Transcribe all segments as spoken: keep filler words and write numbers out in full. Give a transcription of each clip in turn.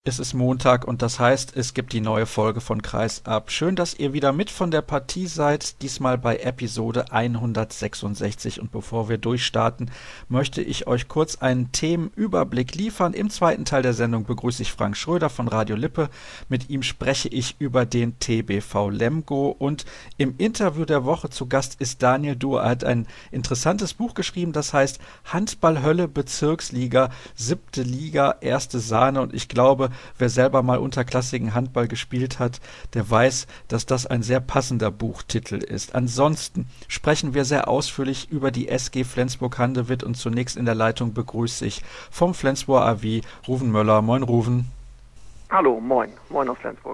Es ist Montag und das heißt, es gibt die neue Folge von Kreisab. Schön, dass ihr wieder mit von der Partie seid, diesmal bei Episode hundertsechsundsechzig. Und bevor wir durchstarten, möchte ich euch kurz einen Themenüberblick liefern. Im zweiten Teil der Sendung begrüße ich Frank Schröder von Radio Lippe. Mit ihm spreche ich über den T B V Lemgo. Und im Interview der Woche zu Gast ist Daniel Duhr. Er hat ein interessantes Buch geschrieben, das heißt Handball-Hölle Bezirksliga, siebte Liga, erste Sahne. Und ich glaube, wer selber mal unterklassigen Handball gespielt hat, der weiß, dass das ein sehr passender Buchtitel ist. Ansonsten sprechen wir sehr ausführlich über die S G Flensburg-Handewitt und zunächst in der Leitung begrüße ich vom Flensburger A W Ruven Möller. Moin Ruven. Hallo, moin. Moin aus Flensburg.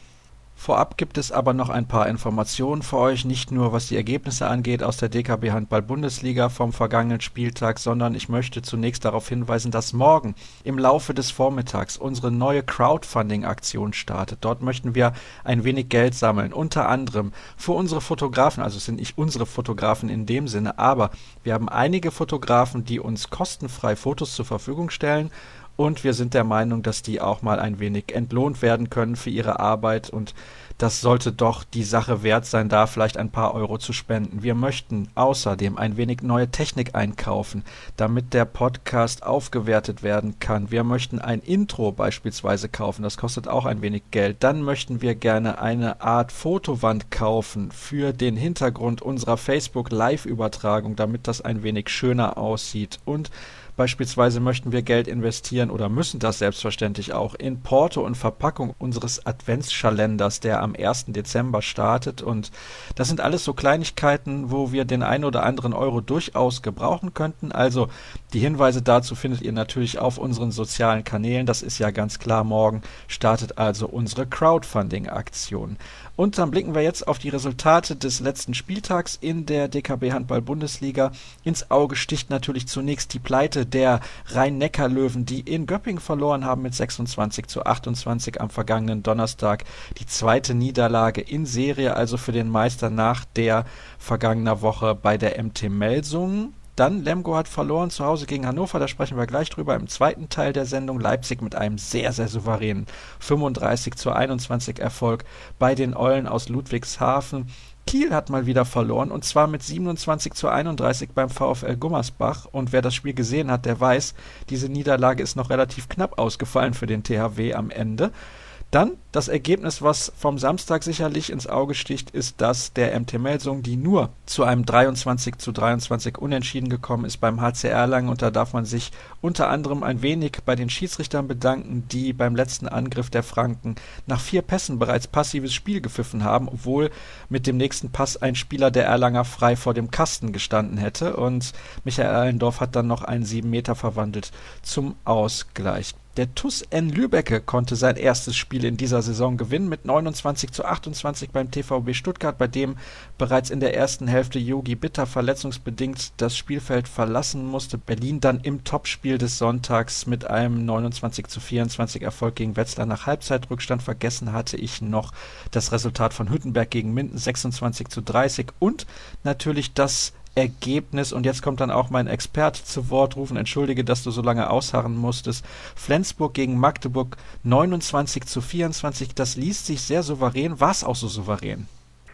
Vorab gibt es aber noch ein paar Informationen für euch, nicht nur was die Ergebnisse angeht aus der D K B Handball-Bundesliga vom vergangenen Spieltag, sondern ich möchte zunächst darauf hinweisen, dass morgen im Laufe des Vormittags unsere neue Crowdfunding-Aktion startet. Dort möchten wir ein wenig Geld sammeln, unter anderem für unsere Fotografen, also es sind nicht unsere Fotografen in dem Sinne, aber wir haben einige Fotografen, die uns kostenfrei Fotos zur Verfügung stellen. Und wir sind der Meinung, dass die auch mal ein wenig entlohnt werden können für ihre Arbeit. Und das sollte doch die Sache wert sein, da vielleicht ein paar Euro zu spenden. Wir möchten außerdem ein wenig neue Technik einkaufen, damit der Podcast aufgewertet werden kann. Wir möchten ein Intro beispielsweise kaufen. Das kostet auch ein wenig Geld. Dann möchten wir gerne eine Art Fotowand kaufen für den Hintergrund unserer Facebook-Live-Übertragung, damit das ein wenig schöner aussieht. Und beispielsweise möchten wir Geld investieren oder müssen das selbstverständlich auch in Porto und Verpackung unseres Adventskalenders, der am ersten Dezember startet. Und das sind alles so Kleinigkeiten, wo wir den einen oder anderen Euro durchaus gebrauchen könnten. Also die Hinweise dazu findet ihr natürlich auf unseren sozialen Kanälen. Das ist ja ganz klar. Morgen startet also unsere Crowdfunding-Aktion. Und dann blicken wir jetzt auf die Resultate des letzten Spieltags in der D K B Handball-Bundesliga. Ins Auge sticht natürlich zunächst die Pleite der Rhein-Neckar-Löwen, die in Göppingen verloren haben mit sechsundzwanzig zu achtundzwanzig am vergangenen Donnerstag. Die zweite Niederlage in Serie, also für den Meister nach der vergangener Woche bei der M T Melsungen. Dann Lemgo hat verloren zu Hause gegen Hannover, da sprechen wir gleich drüber im zweiten Teil der Sendung. Leipzig mit einem sehr, sehr souveränen fünfunddreißig zu einundzwanzig Erfolg bei den Eulen aus Ludwigshafen. Kiel hat mal wieder verloren und zwar mit siebenundzwanzig zu einunddreißig beim VfL Gummersbach. Und wer das Spiel gesehen hat, der weiß, diese Niederlage ist noch relativ knapp ausgefallen für den T H W am Ende. Dann das Ergebnis, was vom Samstag sicherlich ins Auge sticht, ist das der M T Melsungen, die nur zu einem dreiundzwanzig zu dreiundzwanzig Unentschieden gekommen ist beim H C Erlangen. Und da darf man sich unter anderem ein wenig bei den Schiedsrichtern bedanken, die beim letzten Angriff der Franken nach vier Pässen bereits passives Spiel gepfiffen haben, obwohl mit dem nächsten Pass ein Spieler der Erlanger frei vor dem Kasten gestanden hätte. Und Michael Allendorf hat dann noch einen sieben Meter verwandelt zum Ausgleich. Der T U S N Lübbecke konnte sein erstes Spiel in dieser Saison gewinnen mit neunundzwanzig zu achtundzwanzig beim T V B Stuttgart, bei dem bereits in der ersten Hälfte Yogi Bitter verletzungsbedingt das Spielfeld verlassen musste. Berlin dann im Topspiel des Sonntags mit einem neunundzwanzig zu vierundzwanzig Erfolg gegen Wetzlar nach Halbzeitrückstand. Vergessen hatte ich noch das Resultat von Hüttenberg gegen Minden sechsundzwanzig zu dreißig und natürlich das Ergebnis, und jetzt kommt dann auch mein Experte zu Wort, Rufen, entschuldige, dass du so lange ausharren musstest. Flensburg gegen Magdeburg neunundzwanzig zu vierundzwanzig, das liest sich sehr souverän. War es auch so souverän?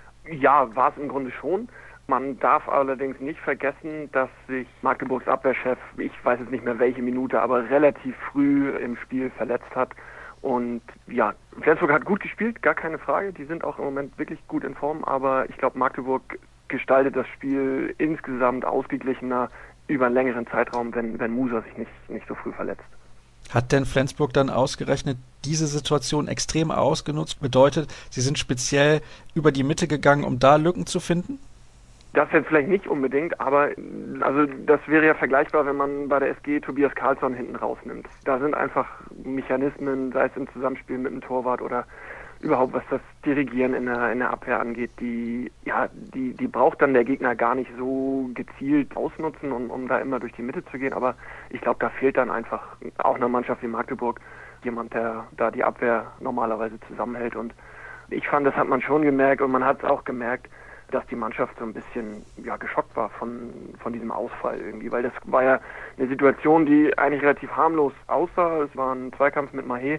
Ja, war es im Grunde schon. Man darf allerdings nicht vergessen, dass sich Magdeburgs Abwehrchef, ich weiß jetzt nicht mehr welche Minute, aber relativ früh im Spiel verletzt hat. Und ja, Flensburg hat gut gespielt, gar keine Frage. Die sind auch im Moment wirklich gut in Form, aber ich glaube, Magdeburg gestaltet das Spiel insgesamt ausgeglichener über einen längeren Zeitraum, wenn, wenn Musa sich nicht, nicht so früh verletzt. Hat denn Flensburg dann ausgerechnet diese Situation extrem ausgenutzt? Bedeutet, sie sind speziell über die Mitte gegangen, um da Lücken zu finden? Das jetzt vielleicht nicht unbedingt, aber also das wäre ja vergleichbar, wenn man bei der S G Tobias Karlsson hinten rausnimmt. Da sind einfach Mechanismen, sei es im Zusammenspiel mit dem Torwart oder überhaupt was das Dirigieren in der, in der Abwehr angeht, die ja die die braucht dann der Gegner gar nicht so gezielt ausnutzen, um, um da immer durch die Mitte zu gehen. Aber ich glaube, da fehlt dann einfach auch einer Mannschaft wie Magdeburg jemand, der da die Abwehr normalerweise zusammenhält. Und ich fand, das hat man schon gemerkt und man hat es auch gemerkt, dass die Mannschaft so ein bisschen ja geschockt war von von diesem Ausfall irgendwie, weil das war ja eine Situation, die eigentlich relativ harmlos aussah. Es war ein Zweikampf mit Mahé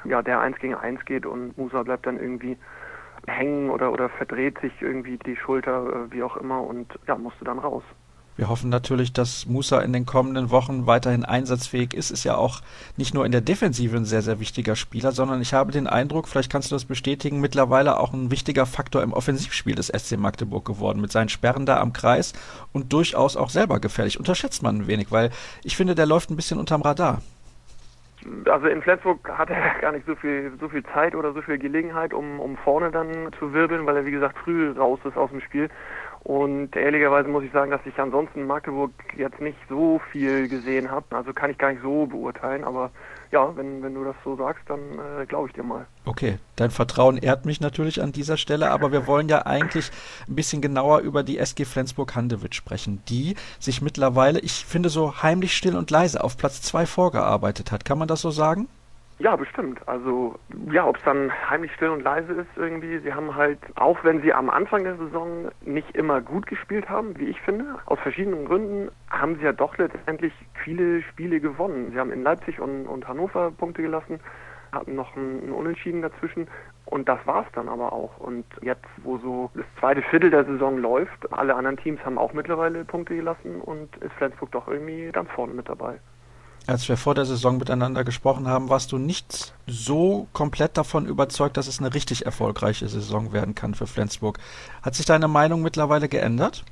ja, der eins gegen eins geht und Musa bleibt dann irgendwie hängen oder, oder verdreht sich irgendwie die Schulter, wie auch immer, und ja, musste dann raus. Wir hoffen natürlich, dass Musa in den kommenden Wochen weiterhin einsatzfähig ist. Ist ja auch nicht nur in der Defensive ein sehr, sehr wichtiger Spieler, sondern ich habe den Eindruck, vielleicht kannst du das bestätigen, mittlerweile auch ein wichtiger Faktor im Offensivspiel des S C Magdeburg geworden, mit seinen Sperren da am Kreis und durchaus auch selber gefährlich. Unterschätzt man ein wenig, weil ich finde, der läuft ein bisschen unterm Radar. Also in Flensburg hat er gar nicht so viel, so viel Zeit oder so viel Gelegenheit, um, um vorne dann zu wirbeln, weil er, wie gesagt, früh raus ist aus dem Spiel. Und ehrlicherweise muss ich sagen, dass ich ansonsten in Magdeburg jetzt nicht so viel gesehen habe. Also kann ich gar nicht so beurteilen. Aber ja, wenn, wenn du das so sagst, dann äh, glaube ich dir mal. Okay, dein Vertrauen ehrt mich natürlich an dieser Stelle, aber wir wollen ja eigentlich ein bisschen genauer über die S G Flensburg-Handewitt sprechen, die sich mittlerweile, ich finde, so heimlich still und leise auf Platz zwei vorgearbeitet hat. Kann man das so sagen? Ja, bestimmt. Also, ja, ob es dann heimlich still und leise ist irgendwie. Sie haben halt, auch wenn sie am Anfang der Saison nicht immer gut gespielt haben, wie ich finde, aus verschiedenen Gründen, haben sie ja doch letztendlich viele Spiele gewonnen. Sie haben in Leipzig und, und Hannover Punkte gelassen, hatten noch ein, ein Unentschieden dazwischen und das war's dann aber auch. Und jetzt, wo so das zweite Viertel der Saison läuft, alle anderen Teams haben auch mittlerweile Punkte gelassen und ist Flensburg doch irgendwie ganz vorne mit dabei. Als wir vor der Saison miteinander gesprochen haben, warst du nicht so komplett davon überzeugt, dass es eine richtig erfolgreiche Saison werden kann für Flensburg. Hat sich deine Meinung mittlerweile geändert?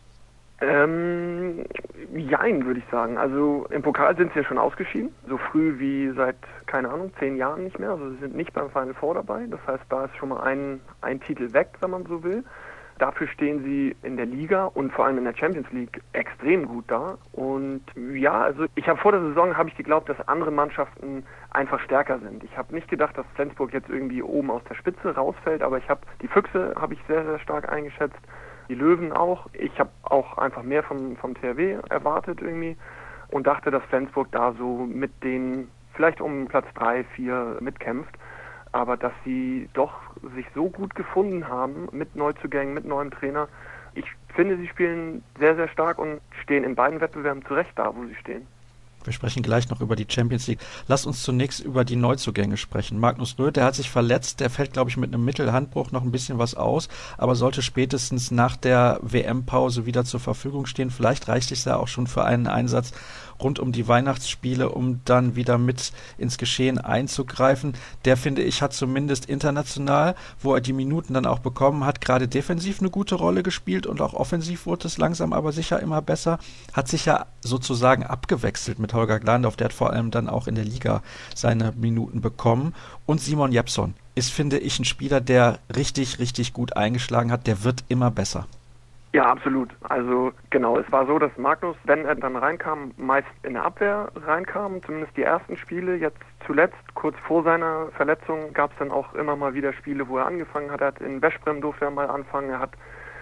Ähm, jein, würde ich sagen. Also im Pokal sind sie ja schon ausgeschieden, so früh wie seit, keine Ahnung, zehn Jahren nicht mehr. Also sie sind nicht beim Final Four dabei. Das heißt, da ist schon mal ein, ein Titel weg, wenn man so will. Dafür stehen sie in der Liga und vor allem in der Champions League extrem gut da. Und ja, also ich habe vor der Saison habe ich geglaubt, dass andere Mannschaften einfach stärker sind. Ich habe nicht gedacht, dass Flensburg jetzt irgendwie oben aus der Spitze rausfällt, aber ich habe die Füchse habe ich sehr, sehr stark eingeschätzt, die Löwen auch. Ich habe auch einfach mehr vom, vom T H W erwartet irgendwie und dachte, dass Flensburg da so mit den vielleicht um Platz drei, vier mitkämpft. Aber dass sie doch sich so gut gefunden haben mit Neuzugängen, mit neuem Trainer. Ich finde, sie spielen sehr, sehr stark und stehen in beiden Wettbewerben zurecht da, wo sie stehen. Wir sprechen gleich noch über die Champions League. Lass uns zunächst über die Neuzugänge sprechen. Magnus Röth, der hat sich verletzt, der fällt, glaube ich, mit einem Mittelhandbruch noch ein bisschen was aus, aber sollte spätestens nach der W M-Pause wieder zur Verfügung stehen. Vielleicht reicht es ja auch schon für einen Einsatz rund um die Weihnachtsspiele, um dann wieder mit ins Geschehen einzugreifen. Der, finde ich, hat zumindest international, wo er die Minuten dann auch bekommen hat, gerade defensiv eine gute Rolle gespielt und auch offensiv wurde es langsam aber sicher immer besser. Hat sich ja sozusagen abgewechselt mit Holger Glandorf, der hat vor allem dann auch in der Liga seine Minuten bekommen. Und Simon Jeppsson ist, finde ich, ein Spieler, der richtig, richtig gut eingeschlagen hat. Der wird immer besser. Ja, absolut. Also genau, es war so, dass Magnus, wenn er dann reinkam, meist in der Abwehr reinkam, zumindest die ersten Spiele. Jetzt zuletzt, kurz vor seiner Verletzung, gab es dann auch immer mal wieder Spiele, wo er angefangen hat. Er hat in Veszprém durfte er mal anfangen. Er hat,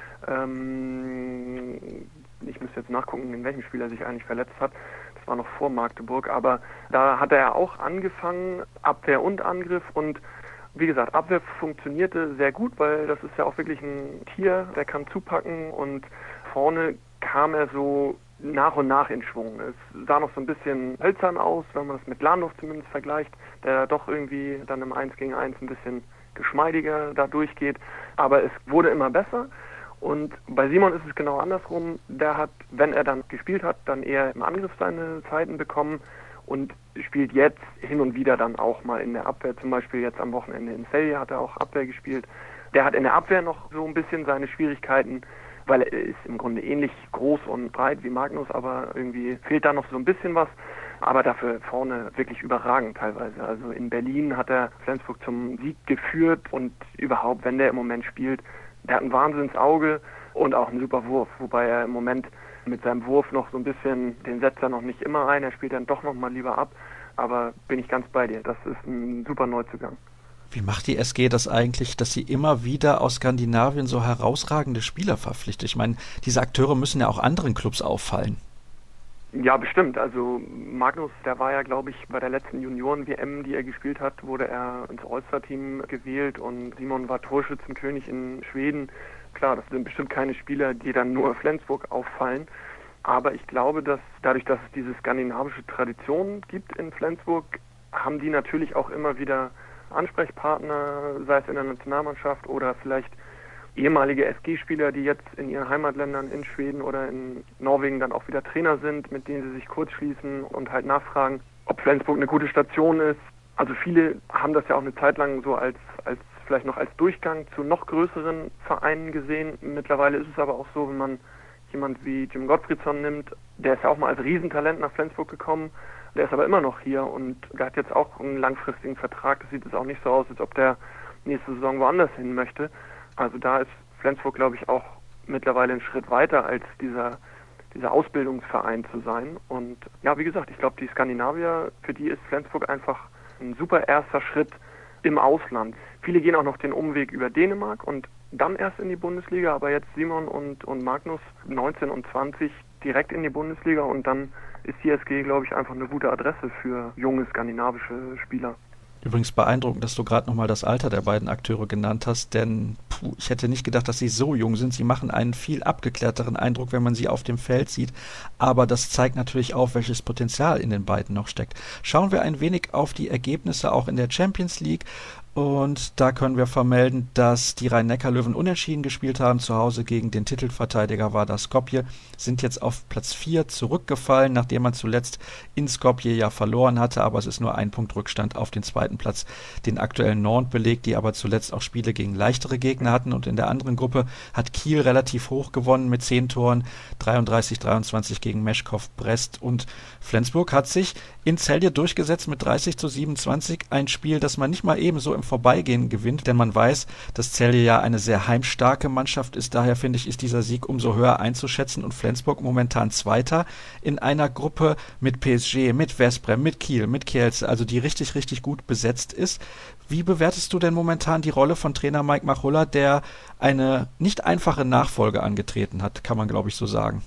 ähm, ich müsste jetzt nachgucken, in welchem Spiel er sich eigentlich verletzt hat. Das war noch vor Magdeburg, aber da hat er auch angefangen, Abwehr und Angriff, und wie gesagt, Abwehr funktionierte sehr gut, weil das ist ja auch wirklich ein Tier, der kann zupacken, und vorne kam er so nach und nach in Schwung. Es sah noch so ein bisschen hölzern aus, wenn man das mit Glandorf zumindest vergleicht, der doch irgendwie dann im eins gegen eins ein bisschen geschmeidiger da durchgeht, aber es wurde immer besser. Und bei Simon ist es genau andersrum. Der hat, wenn er dann gespielt hat, dann eher im Angriff seine Zeiten bekommen und spielt jetzt hin und wieder dann auch mal in der Abwehr. Zum Beispiel jetzt am Wochenende in Celje hat er auch Abwehr gespielt. Der hat in der Abwehr noch so ein bisschen seine Schwierigkeiten, weil er ist im Grunde ähnlich groß und breit wie Magnus, aber irgendwie fehlt da noch so ein bisschen was. Aber dafür vorne wirklich überragend teilweise. Also in Berlin hat er Flensburg zum Sieg geführt und überhaupt, wenn der im Moment spielt, der hat ein Wahnsinnsauge und auch einen super Wurf, wobei er im Moment mit seinem Wurf noch so ein bisschen, den setzt er noch nicht immer ein, er spielt dann doch noch mal lieber ab, aber bin ich ganz bei dir, das ist ein super Neuzugang. Wie macht die S G das eigentlich, dass sie immer wieder aus Skandinavien so herausragende Spieler verpflichtet? Ich meine, diese Akteure müssen ja auch anderen Clubs auffallen. Ja, bestimmt. Also Magnus, der war ja, glaube ich, bei der letzten Junioren-W M, die er gespielt hat, wurde er ins All-Star-Team gewählt, und Simon war Torschützenkönig in Schweden. Klar, das sind bestimmt keine Spieler, die dann nur Flensburg auffallen. Aber ich glaube, dass dadurch, dass es diese skandinavische Tradition gibt in Flensburg, haben die natürlich auch immer wieder Ansprechpartner, sei es in der Nationalmannschaft oder vielleicht ehemalige S G-Spieler, die jetzt in ihren Heimatländern in Schweden oder in Norwegen dann auch wieder Trainer sind, mit denen sie sich kurz schließen und halt nachfragen, ob Flensburg eine gute Station ist. Also viele haben das ja auch eine Zeit lang so als, als vielleicht noch als Durchgang zu noch größeren Vereinen gesehen. Mittlerweile ist es aber auch so, wenn man jemand wie Jim Gottfriedson nimmt, der ist ja auch mal als Riesentalent nach Flensburg gekommen, der ist aber immer noch hier und der hat jetzt auch einen langfristigen Vertrag. Das sieht jetzt auch nicht so aus, als ob der nächste Saison woanders hin möchte. Also da ist Flensburg, glaube ich, auch mittlerweile einen Schritt weiter als dieser, dieser Ausbildungsverein zu sein. Und ja, wie gesagt, ich glaube, die Skandinavier, für die ist Flensburg einfach ein super erster Schritt im Ausland. Viele gehen auch noch den Umweg über Dänemark und dann erst in die Bundesliga, aber jetzt Simon und, und Magnus, neunzehn und zwanzig, direkt in die Bundesliga und dann ist die S G, glaube ich, einfach eine gute Adresse für junge skandinavische Spieler. Übrigens beeindruckend, dass du gerade nochmal das Alter der beiden Akteure genannt hast, denn puh, ich hätte nicht gedacht, dass sie so jung sind. Sie machen einen viel abgeklärteren Eindruck, wenn man sie auf dem Feld sieht, aber das zeigt natürlich auch, welches Potenzial in den beiden noch steckt. Schauen wir ein wenig auf die Ergebnisse auch in der Champions League. Und da können wir vermelden, dass die Rhein-Neckar-Löwen unentschieden gespielt haben. Zu Hause gegen den Titelverteidiger Vardar Skopje, sind jetzt auf Platz vier zurückgefallen, nachdem man zuletzt in Skopje ja verloren hatte. Aber es ist nur ein Punkt Rückstand auf den zweiten Platz, den aktuellen Nantes belegt, die aber zuletzt auch Spiele gegen leichtere Gegner hatten. Und in der anderen Gruppe hat Kiel relativ hoch gewonnen mit zehn Toren, dreiunddreißig dreiundzwanzig gegen Meshkov Brest. Und Flensburg hat sich in Celje durchgesetzt mit dreißig zu siebenundzwanzig. Ein Spiel, das man nicht mal ebenso im Vorbeigehen gewinnt, denn man weiß, dass Celje ja eine sehr heimstarke Mannschaft ist. Daher finde ich, ist dieser Sieg umso höher einzuschätzen und Flensburg momentan Zweiter in einer Gruppe mit P S G, mit Veszprem, mit Kiel, mit Kielce, also die richtig, richtig gut besetzt ist. Wie bewertest du denn momentan die Rolle von Trainer Mike Machulla, der eine nicht einfache Nachfolge angetreten hat, kann man glaube ich so sagen?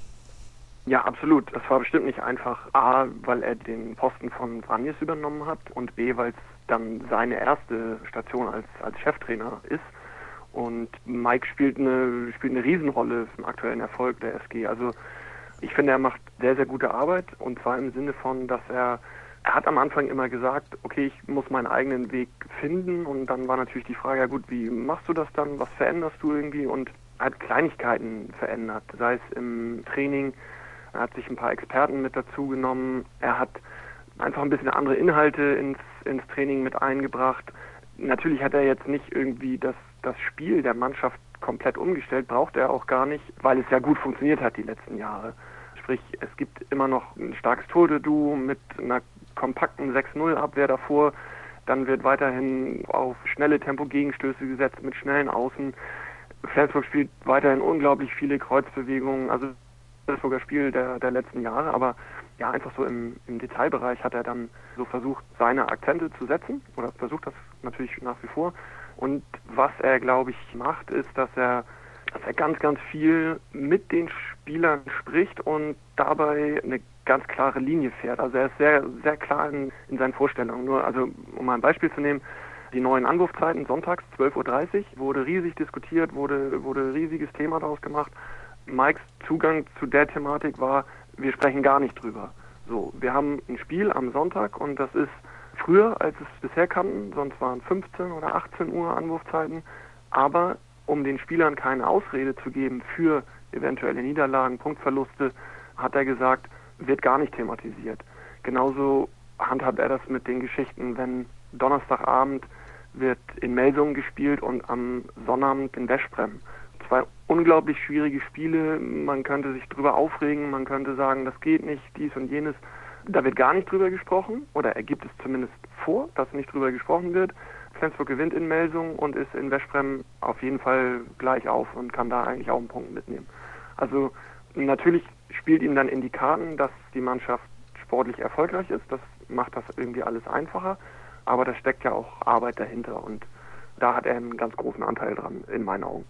Ja, absolut. Das war bestimmt nicht einfach. A, weil er den Posten von Vranjes übernommen hat und B, weil es dann seine erste Station als, als Cheftrainer ist. Und Mike spielt eine, spielt eine Riesenrolle im aktuellen Erfolg der S G. Also ich finde, er macht sehr, sehr gute Arbeit und zwar im Sinne von, dass er, er hat am Anfang immer gesagt, okay, ich muss meinen eigenen Weg finden und dann war natürlich die Frage, ja gut, wie machst du das dann, was veränderst du irgendwie und er hat Kleinigkeiten verändert, sei es im Training, er hat sich ein paar Experten mit dazu genommen, er hat einfach ein bisschen andere Inhalte ins, ins Training mit eingebracht. Natürlich hat er jetzt nicht irgendwie das, das Spiel der Mannschaft komplett umgestellt, braucht er auch gar nicht, weil es ja gut funktioniert hat die letzten Jahre. Sprich, es gibt immer noch ein starkes Torhüter-Duo mit einer kompakten sechs null Abwehr davor. Dann wird weiterhin auf schnelle Tempo-Gegenstöße gesetzt mit schnellen Außen. Flensburg spielt weiterhin unglaublich viele Kreuzbewegungen, also das sogar Spiel der, der letzten Jahre, aber ja, einfach so im, im Detailbereich hat er dann so versucht, seine Akzente zu setzen oder versucht das natürlich nach wie vor. Und was er, glaube ich, macht, ist, dass er, dass er ganz, ganz viel mit den Spielern spricht und dabei eine ganz klare Linie fährt. Also er ist sehr, sehr klar in, in seinen Vorstellungen. Nur, also um mal ein Beispiel zu nehmen, die neuen Anwurfzeiten sonntags zwölf Uhr dreißig wurde riesig diskutiert, wurde, wurde riesiges Thema daraus gemacht. Mikes Zugang zu der Thematik war, wir sprechen gar nicht drüber. So, wir haben ein Spiel am Sonntag und das ist früher, als es bisher kannten, sonst waren fünfzehn oder achtzehn Uhr Anwurfzeiten, aber um den Spielern keine Ausrede zu geben für eventuelle Niederlagen, Punktverluste, hat er gesagt, wird gar nicht thematisiert. Genauso handhabt er das mit den Geschichten, wenn Donnerstagabend wird in Melsungen gespielt und am Sonnabend in Veszprem. Zwei unglaublich schwierige Spiele, man könnte sich drüber aufregen, man könnte sagen, das geht nicht, dies und jenes. Da wird gar nicht drüber gesprochen, oder er gibt es zumindest vor, dass nicht drüber gesprochen wird. Flensburg gewinnt in Melsungen und ist in Veszprem auf jeden Fall gleich auf und kann da eigentlich auch einen Punkt mitnehmen. Also natürlich spielt ihm dann in die Karten, dass die Mannschaft sportlich erfolgreich ist, das macht das irgendwie alles einfacher, aber da steckt ja auch Arbeit dahinter und da hat er einen ganz großen Anteil dran, in meinen Augen.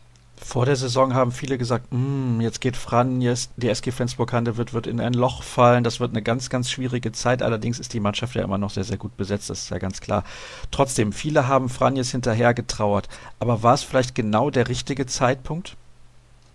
Vor der Saison haben viele gesagt, jetzt geht Vranjes, die S G Flensburg-Handewitt wird, wird in ein Loch fallen, das wird eine ganz, ganz schwierige Zeit, allerdings ist die Mannschaft ja immer noch sehr, sehr gut besetzt, das ist ja ganz klar. Trotzdem, viele haben Vranjes hinterher getrauert, aber war es vielleicht genau der richtige Zeitpunkt?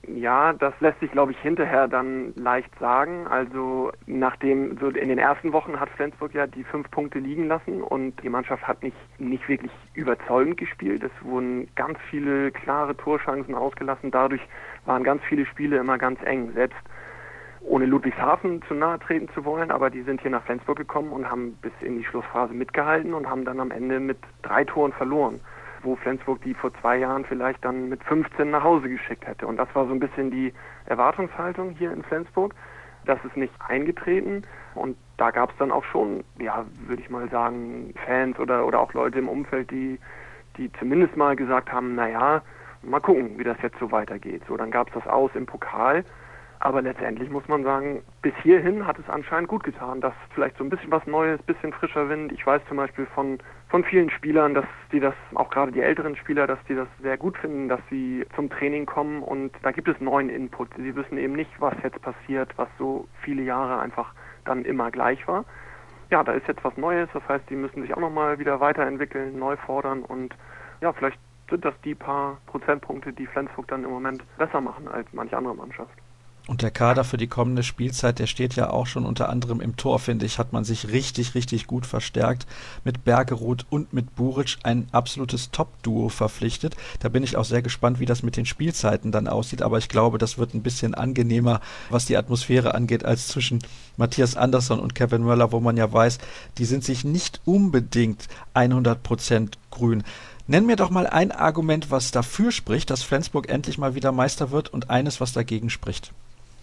Ja, das lässt sich, glaube ich, hinterher dann leicht sagen. Also nachdem, so in den ersten Wochen hat Flensburg ja die fünf Punkte liegen lassen und die Mannschaft hat nicht, nicht wirklich überzeugend gespielt. Es wurden ganz viele klare Torchancen ausgelassen. Dadurch waren ganz viele Spiele immer ganz eng. Selbst ohne Ludwigshafen zu nahe treten zu wollen, aber die sind hier nach Flensburg gekommen und haben bis in die Schlussphase mitgehalten und haben dann am Ende mit drei Toren verloren, wo Flensburg die vor zwei Jahren vielleicht dann mit fünfzehn nach Hause geschickt hätte. Und das war so ein bisschen die Erwartungshaltung hier in Flensburg. Das ist nicht eingetreten und da gab es dann auch schon, ja, würde ich mal sagen, Fans oder, oder auch Leute im Umfeld, die, die zumindest mal gesagt haben, naja, mal gucken, wie das jetzt so weitergeht. So, dann gab es das Aus im Pokal. Aber letztendlich muss man sagen, bis hierhin hat es anscheinend gut getan, dass vielleicht so ein bisschen was Neues, ein bisschen frischer Wind. Ich weiß zum Beispiel von, von vielen Spielern, dass die das, auch gerade die älteren Spieler, dass die das sehr gut finden, dass sie zum Training kommen und da gibt es neuen Input. Sie wissen eben nicht, was jetzt passiert, was so viele Jahre einfach dann immer gleich war. Ja, da ist jetzt was Neues, das heißt, die müssen sich auch nochmal wieder weiterentwickeln, neu fordern und ja, vielleicht sind das die paar Prozentpunkte, die Flensburg dann im Moment besser machen als manche andere Mannschaft. Und der Kader für die kommende Spielzeit, der steht ja auch schon unter anderem im Tor, finde ich, hat man sich richtig, richtig gut verstärkt. Mit Bergerud und mit Buric ein absolutes Top-Duo verpflichtet. Da bin ich auch sehr gespannt, wie das mit den Spielzeiten dann aussieht. Aber ich glaube, das wird ein bisschen angenehmer, was die Atmosphäre angeht, als zwischen Matthias Andersson und Kevin Möller, wo man ja weiß, die sind sich nicht unbedingt hundert Prozent grün. Nenn mir doch mal ein Argument, was dafür spricht, dass Flensburg endlich mal wieder Meister wird und eines, was dagegen spricht.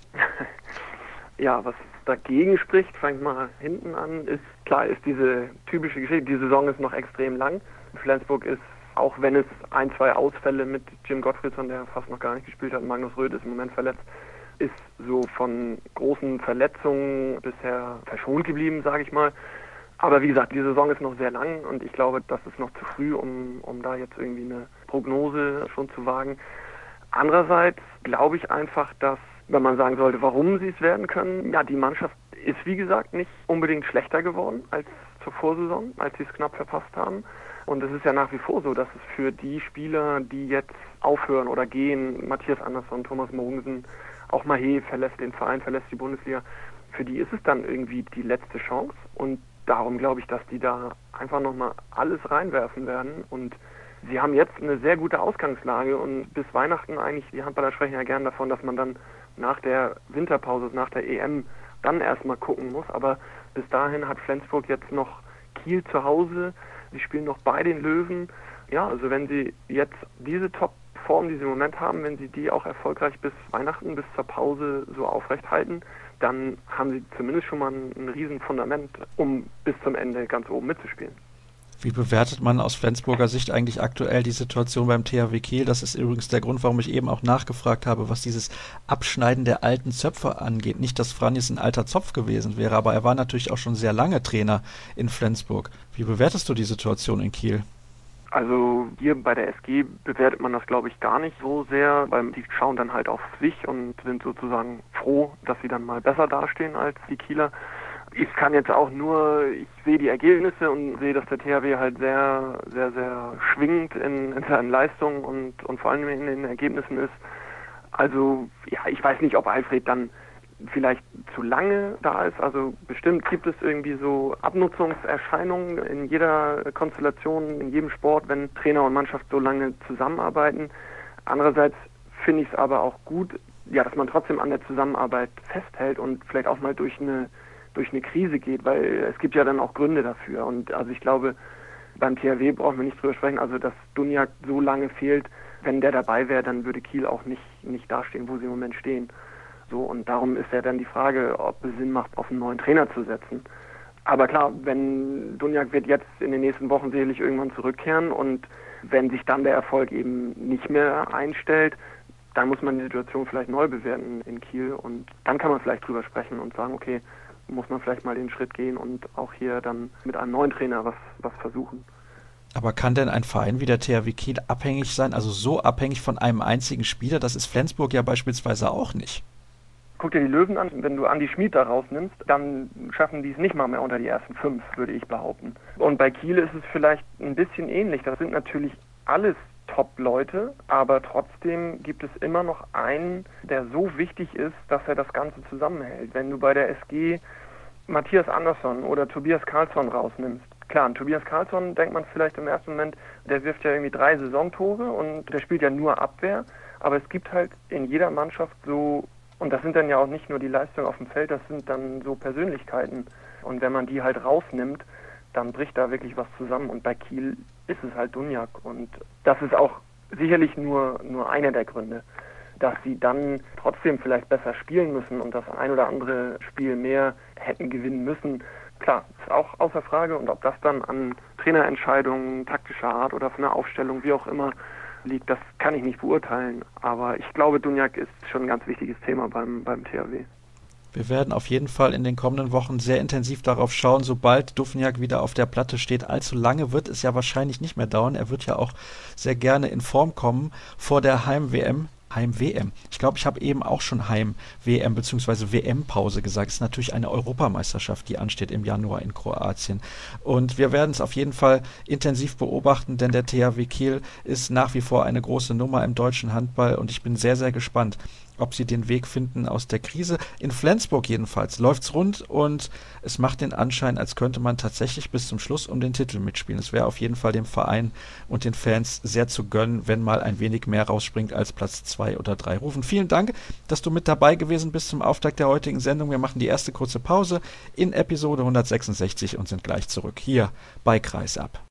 Ja, was dagegen spricht, fangt mal hinten an, ist klar, ist diese typische Geschichte, die Saison ist noch extrem lang. Flensburg ist, auch wenn es ein, zwei Ausfälle mit Jim Gottfriedson, der fast noch gar nicht gespielt hat, Magnus Röth ist im Moment verletzt, ist so von großen Verletzungen bisher verschont geblieben, sage ich mal. Aber wie gesagt, die Saison ist noch sehr lang und ich glaube, das ist noch zu früh, um, um da jetzt irgendwie eine Prognose schon zu wagen. Andererseits glaube ich einfach, dass, wenn man sagen sollte, warum sie es werden können, ja, die Mannschaft ist, wie gesagt, nicht unbedingt schlechter geworden als zur Vorsaison, als sie es knapp verpasst haben. Und es ist ja nach wie vor so, dass es für die Spieler, die jetzt aufhören oder gehen, Matthias Andersson, Thomas Mogensen, auch Mahé verlässt den Verein, verlässt die Bundesliga, für die ist es dann irgendwie die letzte Chance. Und darum glaube ich, dass die da einfach nochmal alles reinwerfen werden. Und sie haben jetzt eine sehr gute Ausgangslage und bis Weihnachten eigentlich, die Handballer sprechen ja gern davon, dass man dann nach der Winterpause, nach der E M, dann erstmal gucken muss. Aber bis dahin hat Flensburg jetzt noch Kiel zu Hause. Sie spielen noch bei den Löwen. Ja, also wenn sie jetzt diese Top-Form, die sie im Moment haben, wenn sie die auch erfolgreich bis Weihnachten, bis zur Pause so aufrecht halten, dann haben sie zumindest schon mal ein, ein riesen Fundament, um bis zum Ende ganz oben mitzuspielen. Wie bewertet man aus Flensburger Sicht eigentlich aktuell die Situation beim T H W Kiel? Das ist übrigens der Grund, warum ich eben auch nachgefragt habe, was dieses Abschneiden der alten Zöpfe angeht. Nicht, dass Franjes ein alter Zopf gewesen wäre, aber er war natürlich auch schon sehr lange Trainer in Flensburg. Wie bewertest du die Situation in Kiel? Also hier bei der S G bewertet man das, glaube ich, gar nicht so sehr, weil die schauen dann halt auf sich und sind sozusagen froh, dass sie dann mal besser dastehen als die Kieler. Ich kann jetzt auch nur, ich sehe die Ergebnisse und sehe, dass der T H W halt sehr, sehr, sehr schwingend in, in seinen Leistungen und, und vor allem in den Ergebnissen ist. Also, ja, ich weiß nicht, ob Alfred dann vielleicht zu lange da ist. Also bestimmt gibt es irgendwie so Abnutzungserscheinungen in jeder Konstellation, in jedem Sport, wenn Trainer und Mannschaft so lange zusammenarbeiten. Andererseits finde ich es aber auch gut, ja, dass man trotzdem an der Zusammenarbeit festhält und vielleicht auch mal durch eine durch eine Krise geht, weil es gibt ja dann auch Gründe dafür. Und also ich glaube, beim T H W brauchen wir nicht drüber sprechen, also dass Dunjak so lange fehlt, wenn der dabei wäre, dann würde Kiel auch nicht, nicht dastehen, wo sie im Moment stehen. So, und darum ist ja dann die Frage, ob es Sinn macht, auf einen neuen Trainer zu setzen. Aber klar, wenn Dunjak wird jetzt in den nächsten Wochen sicherlich irgendwann zurückkehren und wenn sich dann der Erfolg eben nicht mehr einstellt, dann muss man die Situation vielleicht neu bewerten in Kiel und dann kann man vielleicht drüber sprechen und sagen, okay, muss man vielleicht mal den Schritt gehen und auch hier dann mit einem neuen Trainer was, was versuchen. Aber kann denn ein Verein wie der T H W Kiel abhängig sein, also so abhängig von einem einzigen Spieler? Das ist Flensburg ja beispielsweise auch nicht. Guck dir die Löwen an, wenn du Andi Schmid da rausnimmst, dann schaffen die es nicht mal mehr unter die ersten fünf, würde ich behaupten. Und bei Kiel ist es vielleicht ein bisschen ähnlich. Das sind natürlich alles Top-Leute, aber trotzdem gibt es immer noch einen, der so wichtig ist, dass er das Ganze zusammenhält. Wenn du bei der S G Mattias Andersson oder Tobias Karlsson rausnimmst, klar, an Tobias Karlsson denkt man vielleicht im ersten Moment, der wirft ja irgendwie drei Saisontore und der spielt ja nur Abwehr, aber es gibt halt in jeder Mannschaft so, und das sind dann ja auch nicht nur die Leistungen auf dem Feld, das sind dann so Persönlichkeiten, und wenn man die halt rausnimmt, dann bricht da wirklich was zusammen, und bei Kiel ist es halt Dunjak, und das ist auch sicherlich nur, nur einer der Gründe, dass sie dann trotzdem vielleicht besser spielen müssen und das ein oder andere Spiel mehr hätten gewinnen müssen. Klar, ist auch außer Frage, und ob das dann an Trainerentscheidungen taktischer Art oder von der Aufstellung, wie auch immer, liegt, das kann ich nicht beurteilen. Aber ich glaube, Dunjak ist schon ein ganz wichtiges Thema beim, beim T H W. Wir werden auf jeden Fall in den kommenden Wochen sehr intensiv darauf schauen, sobald Duvnjak wieder auf der Platte steht. Allzu lange wird es ja wahrscheinlich nicht mehr dauern. Er wird ja auch sehr gerne in Form kommen vor der Heim-W M. Heim-W M. Ich glaube, ich habe eben auch schon Heim-W M bzw. W M-Pause gesagt. Es ist natürlich eine Europameisterschaft, die ansteht im Januar in Kroatien. Und wir werden es auf jeden Fall intensiv beobachten, denn der T H W Kiel ist nach wie vor eine große Nummer im deutschen Handball, und ich bin sehr, sehr gespannt, ob sie den Weg finden aus der Krise. In Flensburg jedenfalls läuft's rund, und es macht den Anschein, als könnte man tatsächlich bis zum Schluss um den Titel mitspielen. Es wäre auf jeden Fall dem Verein und den Fans sehr zu gönnen, wenn mal ein wenig mehr rausspringt als Platz zwei oder drei. Rufen, vielen Dank, dass du mit dabei gewesen bist zum Auftakt der heutigen Sendung. Wir machen die erste kurze Pause in Episode hundertsechsundsechzig und sind gleich zurück hier bei Kreisab.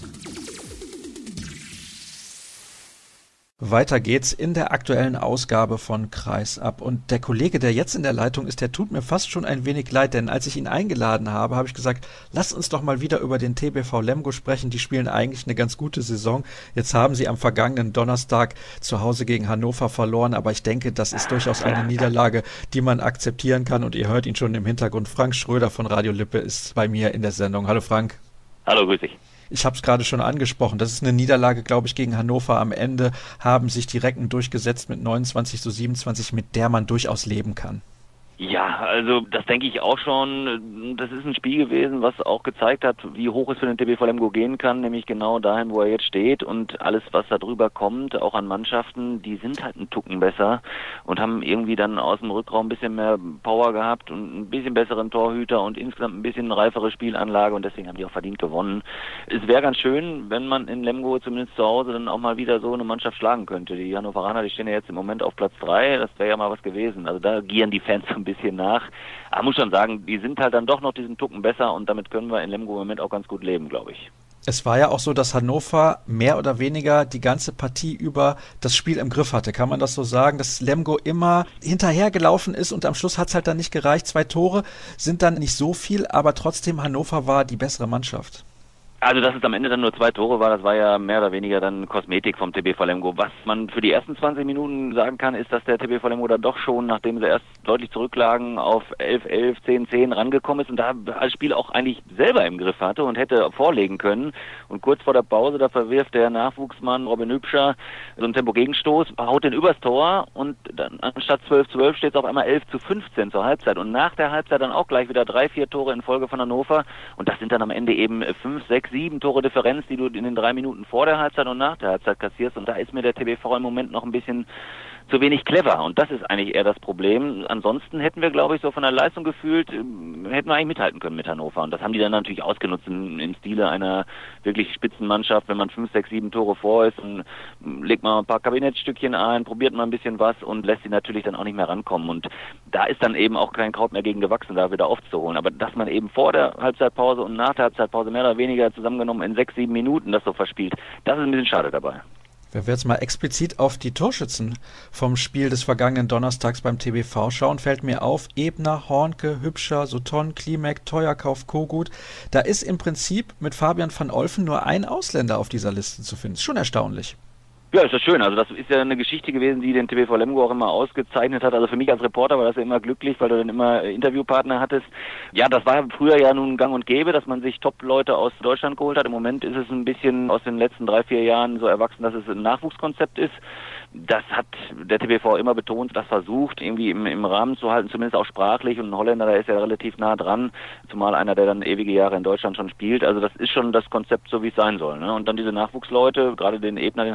Weiter geht's in der aktuellen Ausgabe von Kreisab, und der Kollege, der jetzt in der Leitung ist, der tut mir fast schon ein wenig leid, denn als ich ihn eingeladen habe, habe ich gesagt, lass uns doch mal wieder über den T B V Lemgo sprechen, die spielen eigentlich eine ganz gute Saison. Jetzt haben sie am vergangenen Donnerstag zu Hause gegen Hannover verloren, aber ich denke, das ist durchaus eine Niederlage, die man akzeptieren kann, und ihr hört ihn schon im Hintergrund. Frank Schröder von Radio Lippe ist bei mir in der Sendung. Hallo Frank. Hallo, grüß dich. Ich habe es gerade schon angesprochen, das ist eine Niederlage, glaube ich, gegen Hannover. Am Ende haben sich die Recken durchgesetzt mit neunundzwanzig zu siebenundzwanzig, mit der man durchaus leben kann. Ja, also das denke ich auch schon. Das ist ein Spiel gewesen, was auch gezeigt hat, wie hoch es für den T B V Lemgo gehen kann, nämlich genau dahin, wo er jetzt steht, und alles, was da drüber kommt, auch an Mannschaften, die sind halt einen Tucken besser und haben irgendwie dann aus dem Rückraum ein bisschen mehr Power gehabt und ein bisschen besseren Torhüter und insgesamt ein bisschen reifere Spielanlage, und deswegen haben die auch verdient gewonnen. Es wäre ganz schön, wenn man in Lemgo zumindest zu Hause dann auch mal wieder so eine Mannschaft schlagen könnte. Die Hannoveraner, die stehen ja jetzt im Moment auf Platz drei, das wäre ja mal was gewesen. Also da gieren die Fans so ein bisschen nach. Aber muss schon sagen, die sind halt dann doch noch diesen Tucken besser, und damit können wir in Lemgo im Moment auch ganz gut leben, glaube ich. Es war ja auch so, dass Hannover mehr oder weniger die ganze Partie über das Spiel im Griff hatte. Kann man das so sagen, dass Lemgo immer hinterhergelaufen ist, und am Schluss hat es halt dann nicht gereicht. Zwei Tore sind dann nicht so viel, aber trotzdem Hannover war die bessere Mannschaft. Also, dass es am Ende dann nur zwei Tore war, das war ja mehr oder weniger dann Kosmetik vom T B V Lemgo. Was man für die ersten zwanzig Minuten sagen kann, ist, dass der T B V Lemgo da doch schon, nachdem sie erst deutlich zurücklagen, auf elf elf, zehn zehn rangekommen ist und da das Spiel auch eigentlich selber im Griff hatte und hätte vorlegen können. Und kurz vor der Pause, da verwirft der Nachwuchsmann Robin Hübscher so einen Tempo-Gegenstoß, haut den übers Tor, und dann anstatt zwölf zwölf steht es auf einmal elf zu fünfzehn zur Halbzeit. Und nach der Halbzeit dann auch gleich wieder drei, vier Tore in Folge von Hannover. Und das sind dann am Ende eben fünf, sechs, sieben Tore Differenz, die du in den drei Minuten vor der Halbzeit und nach der Halbzeit kassierst, und da ist mir der T B V im Moment noch ein bisschen zu wenig clever, und das ist eigentlich eher das Problem. Ansonsten hätten wir, glaube ich, so von der Leistung gefühlt, hätten wir eigentlich mithalten können mit Hannover, und das haben die dann natürlich ausgenutzt im, im Stile einer wirklich Spitzenmannschaft. Wenn man fünf, sechs, sieben Tore vor ist, und legt mal ein paar Kabinettstückchen ein, probiert mal ein bisschen was und lässt sie natürlich dann auch nicht mehr rankommen, und da ist dann eben auch kein Kraut mehr gegen gewachsen, da wieder aufzuholen. Aber dass man eben vor der Halbzeitpause und nach der Halbzeitpause mehr oder weniger zusammengenommen in sechs, sieben Minuten das so verspielt, das ist ein bisschen schade dabei. Wenn wir jetzt mal explizit auf die Torschützen vom Spiel des vergangenen Donnerstags beim T B V schauen, fällt mir auf, Ebner, Hornke, Hübscher, Sutton, Klimek, Teuerkauf, Kogut. Da ist im Prinzip mit Fabian van Olfen nur ein Ausländer auf dieser Liste zu finden. Ist schon erstaunlich. Ja, ist das schön. Also das ist ja eine Geschichte gewesen, die den T B V Lemgo auch immer ausgezeichnet hat. Also für mich als Reporter war das ja immer glücklich, weil du dann immer Interviewpartner hattest. Ja, das war früher ja nun gang und gäbe, dass man sich Top-Leute aus Deutschland geholt hat. Im Moment ist es ein bisschen aus den letzten drei, vier Jahren so erwachsen, dass es ein Nachwuchskonzept ist. Das hat der T B V immer betont, das versucht, irgendwie im, im Rahmen zu halten, zumindest auch sprachlich. Und ein Holländer, der ist ja relativ nah dran, zumal einer, der dann ewige Jahre in Deutschland schon spielt. Also das ist schon das Konzept, so wie es sein soll, ne? Und dann diese Nachwuchsleute, gerade den Ebner, den hast du angesprochen,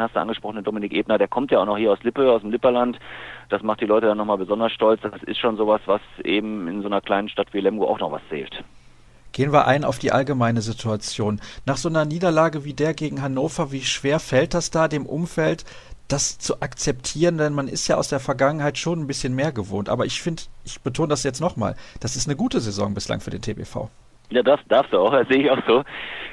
angesprochene Dominik Ebner, der kommt ja auch noch hier aus Lippe, aus dem Lipperland. Das macht die Leute dann nochmal besonders stolz. Das ist schon sowas, was eben in so einer kleinen Stadt wie Lemgo auch noch was zählt. Gehen wir ein auf die allgemeine Situation. Nach so einer Niederlage wie der gegen Hannover, wie schwer fällt das da dem Umfeld, das zu akzeptieren? Denn man ist ja aus der Vergangenheit schon ein bisschen mehr gewohnt. Aber ich finde, ich betone das jetzt nochmal, das ist eine gute Saison bislang für den T B V. Ja, das darfst du auch, das sehe ich auch so.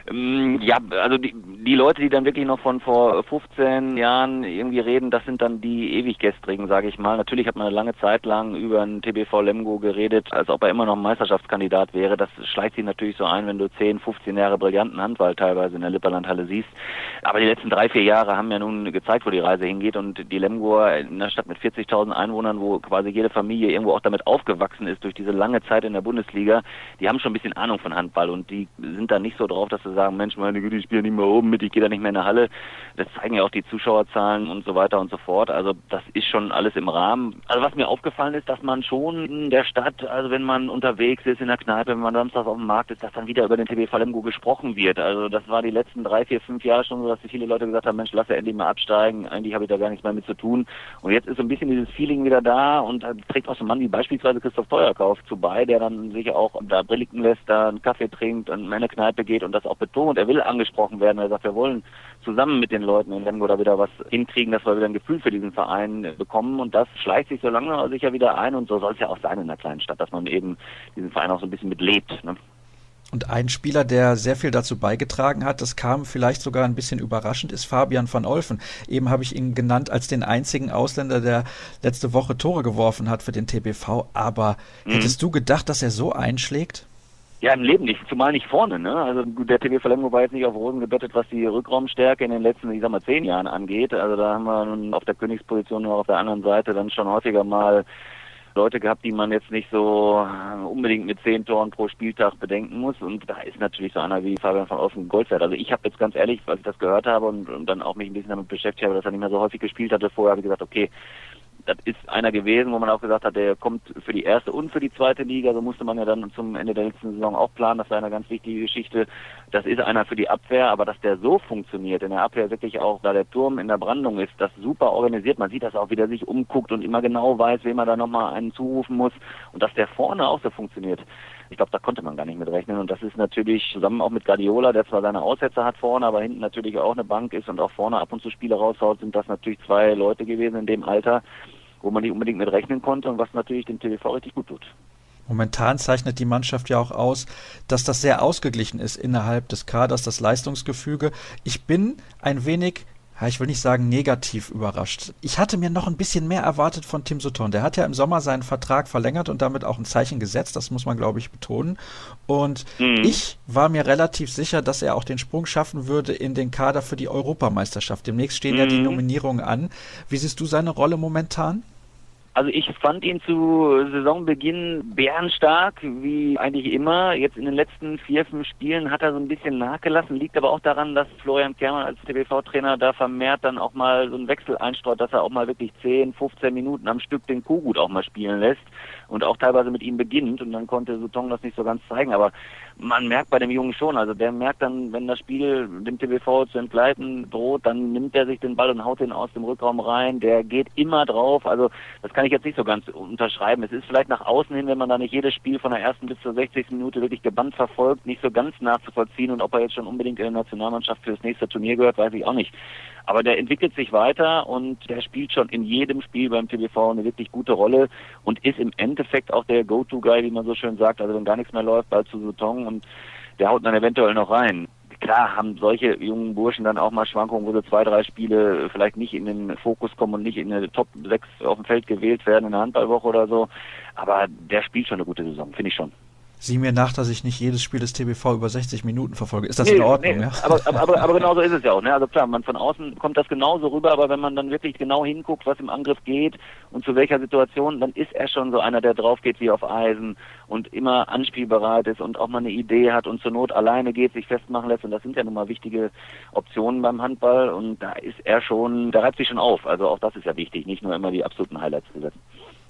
Ja, also die, die Leute, die dann wirklich noch von vor fünfzehn Jahren irgendwie reden, das sind dann die Ewiggestrigen, sage ich mal. Natürlich hat man eine lange Zeit lang über einen T B V Lemgo geredet, als ob er immer noch ein Meisterschaftskandidat wäre. Das schleicht sich natürlich so ein, wenn du zehn, fünfzehn Jahre brillanten Handball teilweise in der Lipperlandhalle siehst. Aber die letzten drei, vier Jahre haben ja nun gezeigt, wo die Reise hingeht, und die Lemgoer in einer Stadt mit vierzigtausend Einwohnern, wo quasi jede Familie irgendwo auch damit aufgewachsen ist durch diese lange Zeit in der Bundesliga, die haben schon ein bisschen Ahnung von Handball, und die sind da nicht so drauf, dass sie sagen, Mensch, meine Güte, ich spiele nicht mehr oben mit, ich gehe da nicht mehr in der Halle. Das zeigen ja auch die Zuschauerzahlen und so weiter und so fort. Also das ist schon alles im Rahmen. Also was mir aufgefallen ist, dass man schon in der Stadt, also wenn man unterwegs ist in der Kneipe, wenn man samstags auf dem Markt ist, dass dann wieder über den T B V Lemgo gesprochen wird. Also das war die letzten drei, vier, fünf Jahre schon so, dass viele Leute gesagt haben, Mensch, lass ja endlich mal absteigen, eigentlich habe ich da gar nichts mehr mit zu tun. Und jetzt ist so ein bisschen dieses Feeling wieder da, und da trägt auch so ein Mann wie beispielsweise Christoph Teuerkauf zu bei, der dann sich auch da brilligen lässt, da einen Kaffee trinkt und in eine Kneipe geht und das auch betont. Er will angesprochen werden. Er sagt, wir wollen zusammen mit den Leuten in Lemgo da wieder was hinkriegen, dass wir wieder ein Gefühl für diesen Verein bekommen, und das schleicht sich so langsam sicher wieder ein, und so soll es ja auch sein in einer kleinen Stadt, dass man eben diesen Verein auch so ein bisschen mitlebt, ne? Und ein Spieler, der sehr viel dazu beigetragen hat, das kam vielleicht sogar ein bisschen überraschend, ist Fabian van Olfen. Eben habe ich ihn genannt als den einzigen Ausländer, der letzte Woche Tore geworfen hat für den T B V. Aber mhm. hättest du gedacht, dass er so einschlägt? Ja, im Leben nicht, zumal nicht vorne, ne? Also der T B V Lemgo war jetzt nicht auf Rosen gebettet, was die Rückraumstärke in den letzten, ich sag mal, zehn Jahren angeht. Also da haben wir nun auf der Königsposition nur auf der anderen Seite dann schon häufiger mal Leute gehabt, die man jetzt nicht so unbedingt mit zehn Toren pro Spieltag bedenken muss. Und da ist natürlich so einer wie Fabian van Olfen Gold wert. Also ich habe jetzt ganz ehrlich, als ich das gehört habe und, und dann auch mich ein bisschen damit beschäftigt habe, dass er nicht mehr so häufig gespielt hatte vorher, habe ich gesagt, okay, das ist einer gewesen, wo man auch gesagt hat, der kommt für die erste und für die zweite Liga. So musste man ja dann zum Ende der letzten Saison auch planen. Das war eine ganz wichtige Geschichte. Das ist einer für die Abwehr, aber dass der so funktioniert, in der Abwehr wirklich auch, da der Turm in der Brandung ist, das super organisiert. Man sieht das auch, wie der sich umguckt und immer genau weiß, wem er da nochmal einen zurufen muss. Und dass der vorne auch so funktioniert. Ich glaube, da konnte man gar nicht mit rechnen. Und das ist natürlich zusammen auch mit Guardiola, der zwar seine Aussetzer hat vorne, aber hinten natürlich auch eine Bank ist und auch vorne ab und zu Spiele raushaut, sind das natürlich zwei Leute gewesen in dem Alter, wo man nicht unbedingt mit rechnen konnte und was natürlich dem T B V richtig gut tut. Momentan zeichnet die Mannschaft ja auch aus, dass das sehr ausgeglichen ist innerhalb des Kaders, das Leistungsgefüge. Ich bin ein wenig, ja, ich will nicht sagen negativ überrascht. Ich hatte mir noch ein bisschen mehr erwartet von Tim Sutton. Der hat ja im Sommer seinen Vertrag verlängert und damit auch ein Zeichen gesetzt, das muss man, glaube ich, betonen. Und mhm. ich war mir relativ sicher, dass er auch den Sprung schaffen würde in den Kader für die Europameisterschaft. Demnächst stehen mhm. ja die Nominierungen an. Wie siehst du seine Rolle momentan? Also ich fand ihn zu Saisonbeginn bärenstark, wie eigentlich immer. Jetzt in den letzten vier, fünf Spielen hat er so ein bisschen nachgelassen, liegt aber auch daran, dass Florian Kehrmann als T B V-Trainer da vermehrt dann auch mal so einen Wechsel einstreut, dass er auch mal wirklich zehn, fünfzehn Minuten am Stück den Kogut auch mal spielen lässt und auch teilweise mit ihm beginnt, und dann konnte Sutton das nicht so ganz zeigen, aber man merkt bei dem Jungen schon, also der merkt dann, wenn das Spiel dem T B V zu entgleiten droht, dann nimmt er sich den Ball und haut ihn aus dem Rückraum rein, der geht immer drauf, also das kann ich jetzt nicht so ganz unterschreiben. Es ist vielleicht nach außen hin, wenn man da nicht jedes Spiel von der ersten bis zur sechzigsten Minute wirklich gebannt verfolgt, nicht so ganz nachzuvollziehen, und ob er jetzt schon unbedingt in der Nationalmannschaft für das nächste Turnier gehört, weiß ich auch nicht. Aber der entwickelt sich weiter und der spielt schon in jedem Spiel beim T B V eine wirklich gute Rolle und ist im Endeffekt auch der Go-To-Guy, wie man so schön sagt. Also wenn gar nichts mehr läuft, Ball zu Sutton und der haut dann eventuell noch rein. Klar haben solche jungen Burschen dann auch mal Schwankungen, wo sie zwei, drei Spiele vielleicht nicht in den Fokus kommen und nicht in eine Top sechs auf dem Feld gewählt werden in der Handballwoche oder so. Aber der spielt schon eine gute Saison, finde ich schon. Sieh mir nach, dass ich nicht jedes Spiel des T B V über sechzig Minuten verfolge. Ist das nee, in Ordnung? Nee, ja? aber, aber, aber genau so ist es ja auch. Ne? Also klar, man von außen kommt das genauso rüber, aber wenn man dann wirklich genau hinguckt, was im Angriff geht und zu welcher Situation, dann ist er schon so einer, der drauf geht wie auf Eisen und immer anspielbereit ist und auch mal eine Idee hat und zur Not alleine geht, sich festmachen lässt. Und das sind ja nun mal wichtige Optionen beim Handball. Und da ist er schon, da reibt sich schon auf. Also auch das ist ja wichtig, nicht nur immer die absoluten Highlights zu setzen.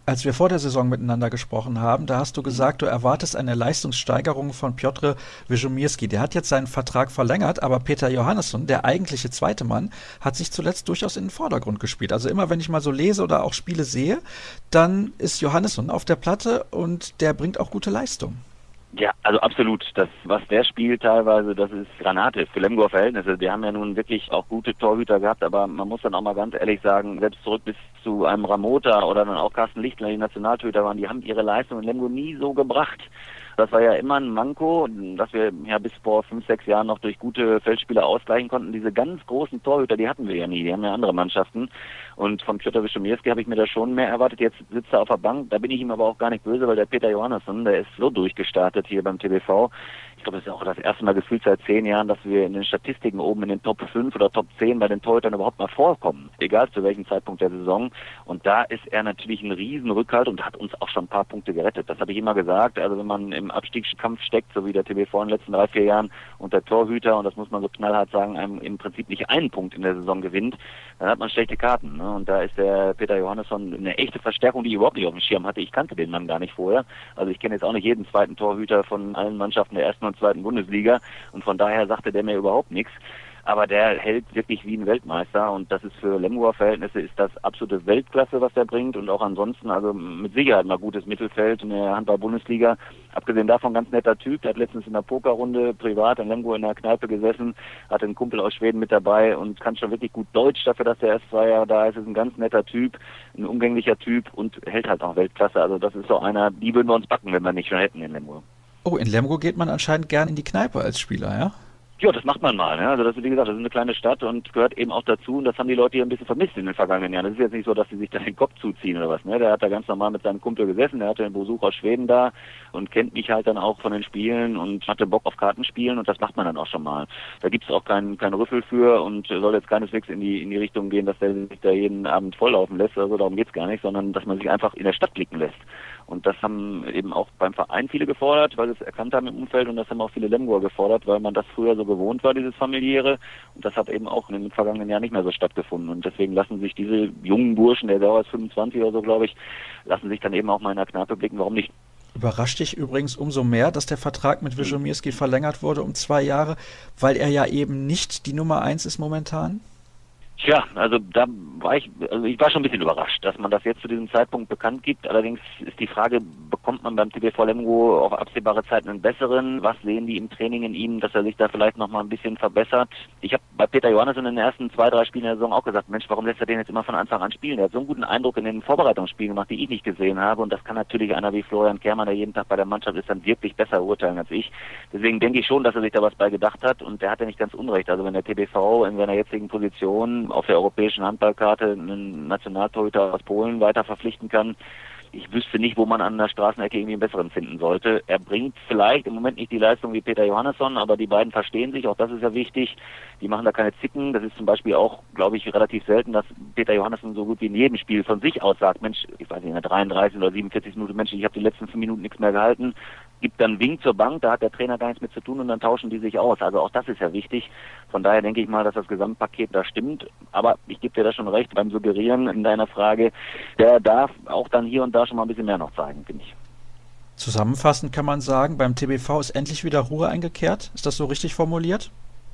Als wir vor der Saison miteinander gesprochen haben, da hast du gesagt, du erwartest eine Leistungssteigerung von Piotr Wysomirski. Der hat jetzt seinen Vertrag verlängert, aber Peter Johannesson, der eigentliche zweite Mann, hat sich zuletzt durchaus in den Vordergrund gespielt. Also immer, wenn ich mal so lese oder auch Spiele sehe, dann ist Johannesson auf der Platte und der bringt auch gute Leistung. Ja, also absolut. Das, was der spielt teilweise, das ist Granate für Lemgoer Verhältnisse. Wir haben ja nun wirklich auch gute Torhüter gehabt, aber man muss dann auch mal ganz ehrlich sagen, selbst zurück bis zu einem Ramota oder dann auch Carsten Lichtner, die Nationaltorhüter waren, die haben ihre Leistung in Lemgo nie so gebracht. Das war ja immer ein Manko, dass wir ja bis vor fünf, sechs Jahren noch durch gute Feldspieler ausgleichen konnten. Diese ganz großen Torhüter, die hatten wir ja nie, die haben ja andere Mannschaften. Und von Piotr Wysomirski habe ich mir da schon mehr erwartet. Jetzt sitzt er auf der Bank, da bin ich ihm aber auch gar nicht böse, weil der Peter Johannesson, der ist so durchgestartet hier beim T B V. Ich glaube, das ist auch das erste Mal gefühlt seit zehn Jahren, dass wir in den Statistiken oben in den Top fünf oder Top zehn bei den Torhütern überhaupt mal vorkommen, egal zu welchem Zeitpunkt der Saison. Und da ist er natürlich ein Riesenrückhalt und hat uns auch schon ein paar Punkte gerettet. Das habe ich immer gesagt. Also wenn man im Abstiegskampf steckt, so wie der T B V in den letzten drei, vier Jahren und der Torhüter, und das muss man so knallhart sagen, einem im Prinzip nicht einen Punkt in der Saison gewinnt, dann hat man schlechte Karten. Ne? Und da ist der Peter Johannesson eine echte Verstärkung, die ich überhaupt nicht auf dem Schirm hatte. Ich kannte den Mann gar nicht vorher. Also ich kenne jetzt auch nicht jeden zweiten Torhüter von allen Mannschaften der ersten und zweiten Bundesliga und von daher sagte der mir überhaupt nichts. Aber der hält wirklich wie ein Weltmeister und das ist für Lemgoer Verhältnisse ist das absolute Weltklasse, was der bringt und auch ansonsten, also mit Sicherheit mal gutes Mittelfeld in der Handball-Bundesliga. Abgesehen davon ganz netter Typ, der hat letztens in der Pokerrunde privat in Lemgo in der Kneipe gesessen, hatte einen Kumpel aus Schweden mit dabei und kann schon wirklich gut Deutsch dafür, dass der erst zwei Jahre da ist. Ist ein ganz netter Typ, ein umgänglicher Typ und hält halt auch Weltklasse. Also das ist so einer, die würden wir uns backen, wenn wir nicht schon hätten in Lemgo. Oh, in Lemgo geht man anscheinend gern in die Kneipe als Spieler, ja? Ja, das macht man mal. Ne? Also das ist, wie gesagt, das ist eine kleine Stadt und gehört eben auch dazu. Und das haben die Leute hier ein bisschen vermisst in den vergangenen Jahren. Das ist jetzt nicht so, dass sie sich da den Kopf zuziehen oder was. Ne? Der hat da ganz normal mit seinem Kumpel gesessen. Der hatte einen Besuch aus Schweden da und kennt mich halt dann auch von den Spielen und hatte Bock auf Kartenspielen. Und das macht man dann auch schon mal. Da gibt's auch keinen keinen Rüffel für und soll jetzt keineswegs in die in die Richtung gehen, dass der sich da jeden Abend volllaufen lässt. Also darum geht's gar nicht, sondern dass man sich einfach in der Stadt blicken lässt. Und das haben eben auch beim Verein viele gefordert, weil sie es erkannt haben im Umfeld und das haben auch viele Lemgoer gefordert, weil man das früher so gewohnt war, dieses familiäre. Und das hat eben auch in den vergangenen Jahren nicht mehr so stattgefunden. Und deswegen lassen sich diese jungen Burschen, der dauert fünfundzwanzig oder so, glaube ich, lassen sich dann eben auch mal in der Kneipe blicken. Warum nicht? Überrascht dich übrigens umso mehr, dass der Vertrag mit Wysomirski verlängert wurde um zwei Jahre, weil er ja eben nicht die Nummer eins ist momentan? Tja, also da war ich, also ich war schon ein bisschen überrascht, dass man das jetzt zu diesem Zeitpunkt bekannt gibt. Allerdings ist die Frage, bekommt man beim T B V Lemgo auf absehbare Zeit einen besseren? Was sehen die im Training in ihm, dass er sich da vielleicht noch mal ein bisschen verbessert? Ich habe bei Peter Johannesson in den ersten zwei, drei Spielen der Saison auch gesagt, Mensch, warum lässt er den jetzt immer von Anfang an spielen? Der hat so einen guten Eindruck in den Vorbereitungsspielen gemacht, die ich nicht gesehen habe. Und das kann natürlich einer wie Florian Kehrmann, der jeden Tag bei der Mannschaft ist, dann wirklich besser urteilen als ich. Deswegen denke ich schon, dass er sich da was bei gedacht hat. Und der hat ja nicht ganz unrecht. Also wenn der T B V in seiner jetzigen Position auf der europäischen Handballkarte einen Nationaltorhüter aus Polen weiter verpflichten kann, ich wüsste nicht, wo man an der Straßenecke irgendwie einen besseren finden sollte. Er bringt vielleicht im Moment nicht die Leistung wie Peter Johannesson, aber die beiden verstehen sich, auch das ist ja wichtig. Die machen da keine Zicken. Das ist zum Beispiel auch, glaube ich, relativ selten, dass Peter Johannesson so gut wie in jedem Spiel von sich aus sagt, Mensch, ich weiß nicht, in der dreiunddreißig oder siebenundvierzig Minuten, Mensch, ich habe die letzten fünf Minuten nichts mehr gehalten. Gibt dann einen Wink zur Bank, da hat der Trainer gar nichts mit zu tun und dann tauschen die sich aus. Also auch das ist ja wichtig. Von daher denke ich mal, dass das Gesamtpaket da stimmt. Aber ich gebe dir da schon recht beim Suggerieren in deiner Frage, der darf auch dann hier und da schon mal ein bisschen mehr noch zeigen, finde ich. Zusammenfassend kann man sagen, beim T B V ist endlich wieder Ruhe eingekehrt. Ist das so richtig formuliert?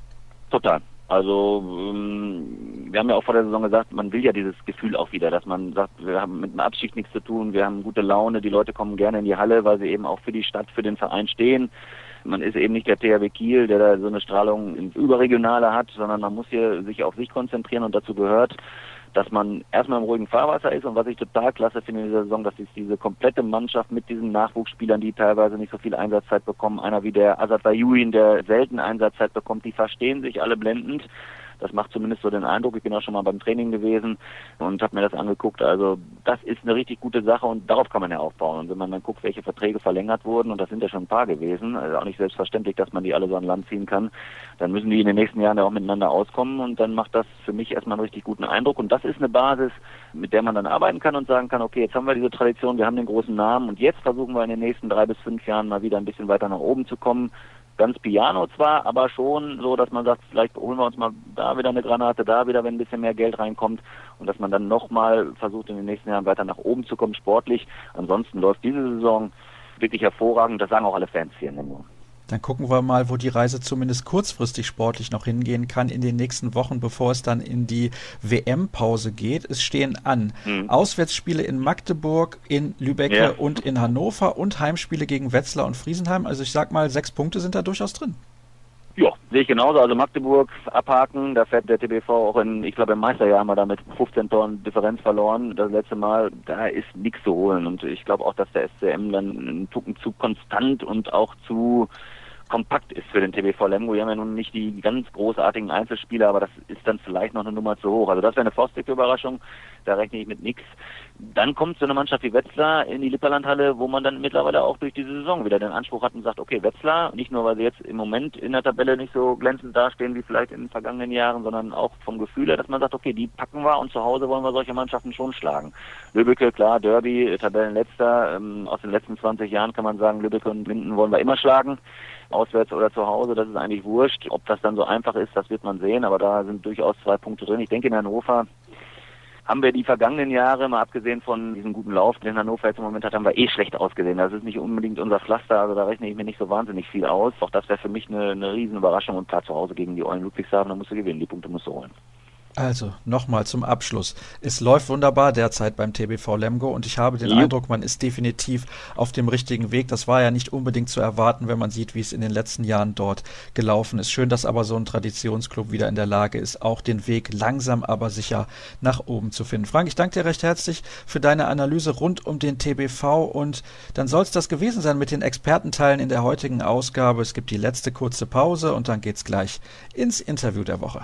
Total. Also ähm, wir haben ja auch vor der Saison gesagt, man will ja dieses Gefühl auch wieder, dass man sagt, wir haben mit dem Abstieg nichts zu tun, wir haben gute Laune, die Leute kommen gerne in die Halle, weil sie eben auch für die Stadt, für den Verein stehen. Man ist eben nicht der T H W Kiel, der da so eine Strahlung ins Überregionale hat, sondern man muss hier sich auf sich konzentrieren und dazu gehört, dass man erstmal im ruhigen Fahrwasser ist und was ich total klasse finde in dieser Saison, dass ist diese komplette Mannschaft mit diesen Nachwuchsspielern, die teilweise nicht so viel Einsatzzeit bekommen, einer wie der Azad Bayouin, der selten Einsatzzeit bekommt, die verstehen sich alle blendend. Das macht zumindest so den Eindruck. Ich bin auch schon mal beim Training gewesen und habe mir das angeguckt. Also das ist eine richtig gute Sache und darauf kann man ja aufbauen. Und wenn man dann guckt, welche Verträge verlängert wurden, und das sind ja schon ein paar gewesen, also auch nicht selbstverständlich, dass man die alle so an Land ziehen kann, dann müssen die in den nächsten Jahren ja auch miteinander auskommen und dann macht das für mich erstmal einen richtig guten Eindruck. Und das ist eine Basis, mit der man dann arbeiten kann und sagen kann, okay, jetzt haben wir diese Tradition, wir haben den großen Namen und jetzt versuchen wir in den nächsten drei bis fünf Jahren mal wieder ein bisschen weiter nach oben zu kommen. ganz piano zwar, aber schon so, dass man sagt, vielleicht holen wir uns mal da wieder eine Granate, da wieder, wenn ein bisschen mehr Geld reinkommt und dass man dann nochmal versucht, in den nächsten Jahren weiter nach oben zu kommen, sportlich. Ansonsten läuft diese Saison wirklich hervorragend, das sagen auch alle Fans hier in Lemgo. Dann gucken wir mal, wo die Reise zumindest kurzfristig sportlich noch hingehen kann in den nächsten Wochen, bevor es dann in die W M-Pause geht. Es stehen an mhm. Auswärtsspiele in Magdeburg, in Lübeck ja. und in Hannover und Heimspiele gegen Wetzlar und Friesenheim. Also ich sag mal, sechs Punkte sind da durchaus drin. Ja, sehe ich genauso. Also Magdeburg abhaken, da fährt der T B V auch in, ich glaube im Meisterjahr haben wir da mit fünfzehn Toren Differenz verloren. Das letzte Mal, da ist nichts zu holen. Und ich glaube auch, dass der S C M dann einen Tucken zu konstant und auch zu kompakt ist für den T B V Lemgo. Wir haben ja nun nicht die ganz großartigen Einzelspieler, aber das ist dann vielleicht noch eine Nummer zu hoch. Also das wäre eine faustige Überraschung, da rechne ich mit nichts. Dann kommt so eine Mannschaft wie Wetzlar in die Lipperlandhalle, wo man dann mittlerweile auch durch diese Saison wieder den Anspruch hat und sagt, okay, Wetzlar, nicht nur, weil sie jetzt im Moment in der Tabelle nicht so glänzend dastehen wie vielleicht in den vergangenen Jahren, sondern auch vom Gefühl her, dass man sagt, okay, die packen wir und zu Hause wollen wir solche Mannschaften schon schlagen. Lübbecke, klar, Derby, Tabellenletzter, ähm, aus den letzten zwanzig Jahren kann man sagen, Lübbecke und Minden wollen wir immer schlagen. Auswärts oder zu Hause, das ist eigentlich wurscht. Ob das dann so einfach ist, das wird man sehen, aber da sind durchaus zwei Punkte drin. Ich denke, in Hannover haben wir die vergangenen Jahre, mal abgesehen von diesem guten Lauf, den Hannover jetzt im Moment hat, haben wir eh schlecht ausgesehen. Das ist nicht unbedingt unser Pflaster, also da rechne ich mir nicht so wahnsinnig viel aus. Auch das wäre für mich eine, eine riesen Überraschung und klar zu Hause gegen die Eulen Ludwigshafen, da musst du gewinnen, die Punkte musst du holen. Also, nochmal zum Abschluss. Es läuft wunderbar derzeit beim T B V Lemgo und ich habe den ja. Eindruck, man ist definitiv auf dem richtigen Weg. Das war ja nicht unbedingt zu erwarten, wenn man sieht, wie es in den letzten Jahren dort gelaufen ist. Schön, dass aber so ein Traditionsclub wieder in der Lage ist, auch den Weg langsam aber sicher nach oben zu finden. Frank, ich danke dir recht herzlich für deine Analyse rund um den T B V und dann soll es das gewesen sein mit den Expertenteilen in der heutigen Ausgabe. Es gibt die letzte kurze Pause und dann geht's gleich ins Interview der Woche.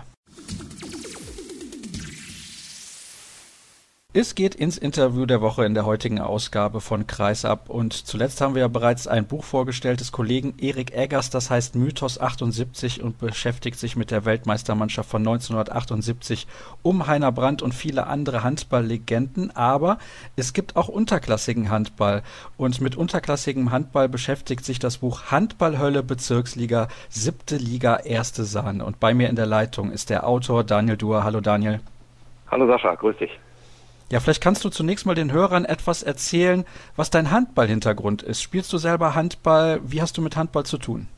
Es geht ins Interview der Woche in der heutigen Ausgabe von Kreisab und zuletzt haben wir ja bereits ein Buch vorgestellt des Kollegen Erik Eggers, das heißt Mythos achtundsiebzig und beschäftigt sich mit der Weltmeistermannschaft von neunzehnhundertachtundsiebzig um Heiner Brandt und viele andere Handballlegenden, aber es gibt auch unterklassigen Handball und mit unterklassigem Handball beschäftigt sich das Buch Handballhölle Bezirksliga, siebte Liga, erste Sahne und bei mir in der Leitung ist der Autor Daniel Duhr. Hallo Daniel. Hallo Sascha, grüß dich. Ja, vielleicht kannst du zunächst mal den Hörern etwas erzählen, was dein Handball-Hintergrund ist. Spielst du selber Handball? Wie hast du mit Handball zu tun?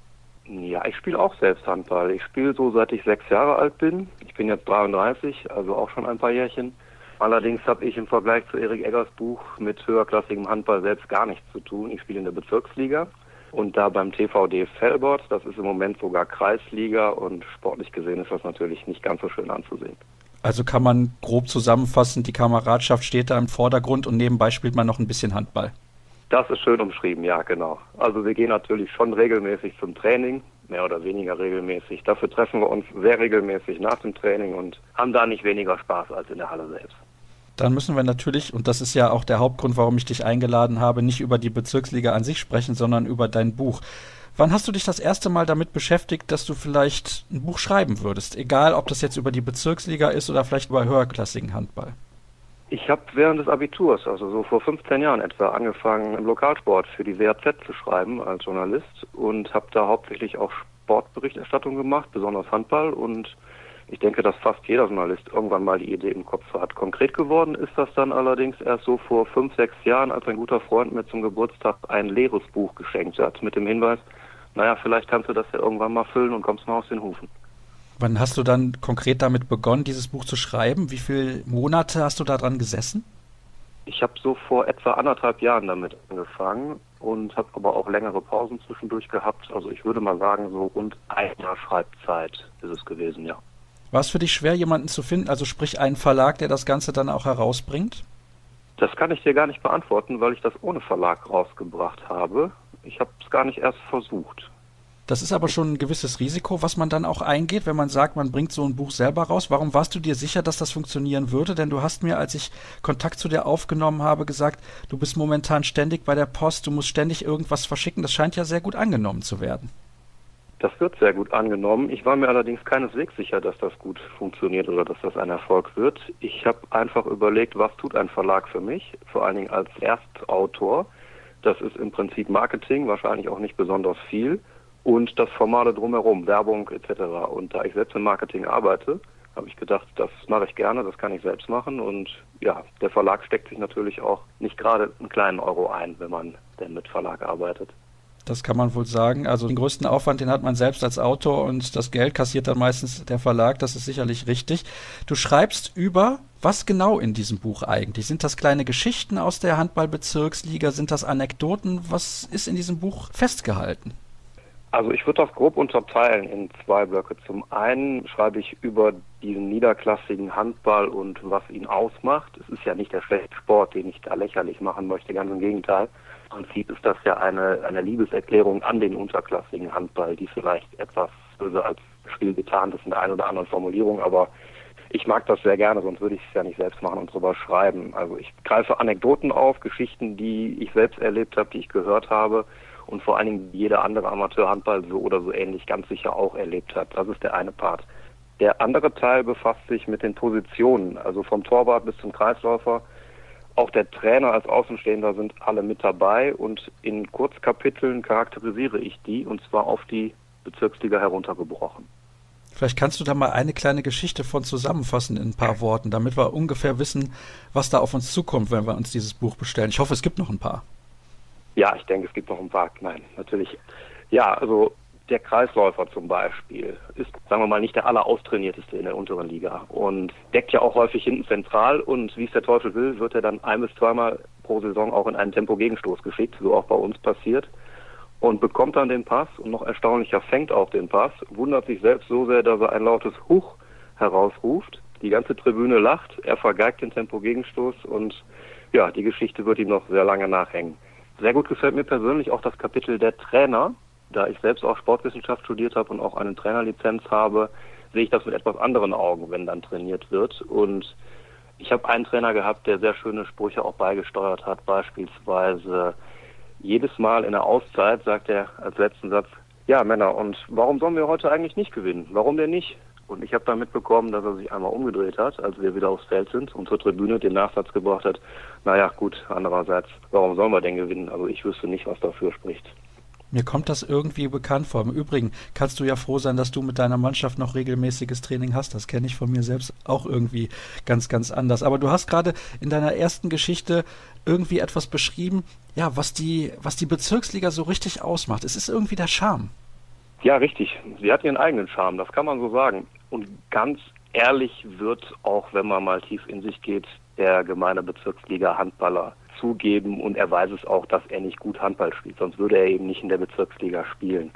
Ja, ich spiele auch selbst Handball. Ich spiele so, seit ich sechs Jahre alt bin. Ich bin jetzt dreiunddreißig, also auch schon ein paar Jährchen. Allerdings habe ich im Vergleich zu Erik Eggers Buch mit höherklassigem Handball selbst gar nichts zu tun. Ich spiele in der Bezirksliga und da beim T V D Velbert. Das ist im Moment sogar Kreisliga und sportlich gesehen ist das natürlich nicht ganz so schön anzusehen. Also kann man grob zusammenfassen, die Kameradschaft steht da im Vordergrund und nebenbei spielt man noch ein bisschen Handball. Das ist schön umschrieben, ja, genau. Also wir gehen natürlich schon regelmäßig zum Training, mehr oder weniger regelmäßig. Dafür treffen wir uns sehr regelmäßig nach dem Training und haben da nicht weniger Spaß als in der Halle selbst. Dann müssen wir natürlich, und das ist ja auch der Hauptgrund, warum ich dich eingeladen habe, nicht über die Bezirksliga an sich sprechen, sondern über dein Buch. Wann hast du dich das erste Mal damit beschäftigt, dass du vielleicht ein Buch schreiben würdest? Egal, ob das jetzt über die Bezirksliga ist oder vielleicht über höherklassigen Handball. Ich habe während des Abiturs, also so vor fünfzehn Jahren etwa, angefangen im Lokalsport für die W A Z zu schreiben als Journalist und habe da hauptsächlich auch Sportberichterstattung gemacht, besonders Handball. Und ich denke, dass fast jeder Journalist irgendwann mal die Idee im Kopf hat. Konkret geworden ist das dann allerdings erst so vor fünf, sechs Jahren, als ein guter Freund mir zum Geburtstag ein leeres Buch geschenkt hat mit dem Hinweis, naja, vielleicht kannst du das ja irgendwann mal füllen und kommst mal aus den Hufen. Wann hast du dann konkret damit begonnen, dieses Buch zu schreiben? Wie viele Monate hast du da dran gesessen? Ich habe so vor etwa anderthalb Jahren damit angefangen und habe aber auch längere Pausen zwischendurch gehabt. Also ich würde mal sagen, so rund ein Jahr Schreibzeit ist es gewesen, ja. War es für dich schwer, jemanden zu finden, also sprich einen Verlag, der das Ganze dann auch herausbringt? Das kann ich dir gar nicht beantworten, weil ich das ohne Verlag rausgebracht habe. Ich habe es gar nicht erst versucht. Das ist aber schon ein gewisses Risiko, was man dann auch eingeht, wenn man sagt, man bringt so ein Buch selber raus. Warum warst du dir sicher, dass das funktionieren würde? Denn du hast mir, als ich Kontakt zu dir aufgenommen habe, gesagt, du bist momentan ständig bei der Post, du musst ständig irgendwas verschicken. Das scheint ja sehr gut angenommen zu werden. Das wird sehr gut angenommen. Ich war mir allerdings keineswegs sicher, dass das gut funktioniert oder dass das ein Erfolg wird. Ich habe einfach überlegt, was tut ein Verlag für mich, vor allen Dingen als Erstautor. Das ist im Prinzip Marketing, wahrscheinlich auch nicht besonders viel. und das Formale drumherum, Werbung et cetera. Und da ich selbst im Marketing arbeite, habe ich gedacht, das mache ich gerne, das kann ich selbst machen. Und ja, der Verlag steckt sich natürlich auch nicht gerade einen kleinen Euro ein, wenn man denn mit Verlag arbeitet. Das kann man wohl sagen. Also den größten Aufwand, den hat man selbst als Autor und das Geld kassiert dann meistens der Verlag. Das ist sicherlich richtig. Du schreibst über was genau in diesem Buch eigentlich? Sind das kleine Geschichten aus der Handballbezirksliga? Sind das Anekdoten? Was ist in diesem Buch festgehalten? Also ich würde das grob unterteilen in zwei Blöcke. Zum einen schreibe ich über diesen niederklassigen Handball und was ihn ausmacht. Es ist ja nicht der schlechte Sport, den ich da lächerlich machen möchte, ganz im Gegenteil. Im Prinzip ist das ja eine, eine Liebeserklärung an den unterklassigen Handball, die vielleicht etwas böse als Spiel getan ist in der einen oder anderen Formulierung, aber ich mag das sehr gerne, sonst würde ich es ja nicht selbst machen und drüber schreiben. Also ich greife Anekdoten auf, Geschichten, die ich selbst erlebt habe, die ich gehört habe und vor allen Dingen jeder andere Amateurhandball so oder so ähnlich ganz sicher auch erlebt hat. Das ist der eine Part. Der andere Teil befasst sich mit den Positionen, also vom Torwart bis zum Kreisläufer. Auch der Trainer als Außenstehender sind alle mit dabei und in Kurzkapiteln charakterisiere ich die und zwar auf die Bezirksliga heruntergebrochen. Vielleicht kannst du da mal eine kleine Geschichte von zusammenfassen in ein paar Worten, damit wir ungefähr wissen, was da auf uns zukommt, wenn wir uns dieses Buch bestellen. Ich hoffe, es gibt noch ein paar. Ja, ich denke, es gibt noch ein paar. Nein, natürlich. Ja, also der Kreisläufer zum Beispiel ist, sagen wir mal, nicht der alleraustrainierteste in der unteren Liga und deckt ja auch häufig hinten zentral und wie es der Teufel will, wird er dann ein- bis zweimal pro Saison auch in einen Tempo-Gegenstoß geschickt, so auch bei uns passiert und bekommt dann den Pass und noch erstaunlicher fängt auch den Pass, wundert sich selbst so sehr, dass er ein lautes Huch herausruft, die ganze Tribüne lacht, er vergeigt den Tempo-Gegenstoß und ja, die Geschichte wird ihm noch sehr lange nachhängen. Sehr gut gefällt mir persönlich auch das Kapitel der Trainer. Da ich selbst auch Sportwissenschaft studiert habe und auch eine Trainerlizenz habe, sehe ich das mit etwas anderen Augen, wenn dann trainiert wird. Und ich habe einen Trainer gehabt, der sehr schöne Sprüche auch beigesteuert hat. Beispielsweise jedes Mal in der Auszeit sagt er als letzten Satz, ja Männer, und warum sollen wir heute eigentlich nicht gewinnen? Warum denn nicht? Und ich habe dann mitbekommen, dass er sich einmal umgedreht hat, als wir wieder aufs Feld sind und zur Tribüne den Nachsatz gebracht hat, naja gut, andererseits, warum sollen wir denn gewinnen? Also ich wüsste nicht, was dafür spricht. Mir kommt das irgendwie bekannt vor. Im Übrigen kannst du ja froh sein, dass du mit deiner Mannschaft noch regelmäßiges Training hast. Das kenne ich von mir selbst auch irgendwie ganz, ganz anders. Aber du hast gerade in deiner ersten Geschichte irgendwie etwas beschrieben, ja, was die, was die Bezirksliga so richtig ausmacht. Es ist irgendwie der Charme. Ja, richtig. Sie hat ihren eigenen Charme, das kann man so sagen. Und ganz ehrlich wird, auch wenn man mal tief in sich geht, der gemeine Bezirksliga-Handballer zugeben und er weiß es auch, dass er nicht gut Handball spielt, sonst würde er eben nicht in der Bezirksliga spielen.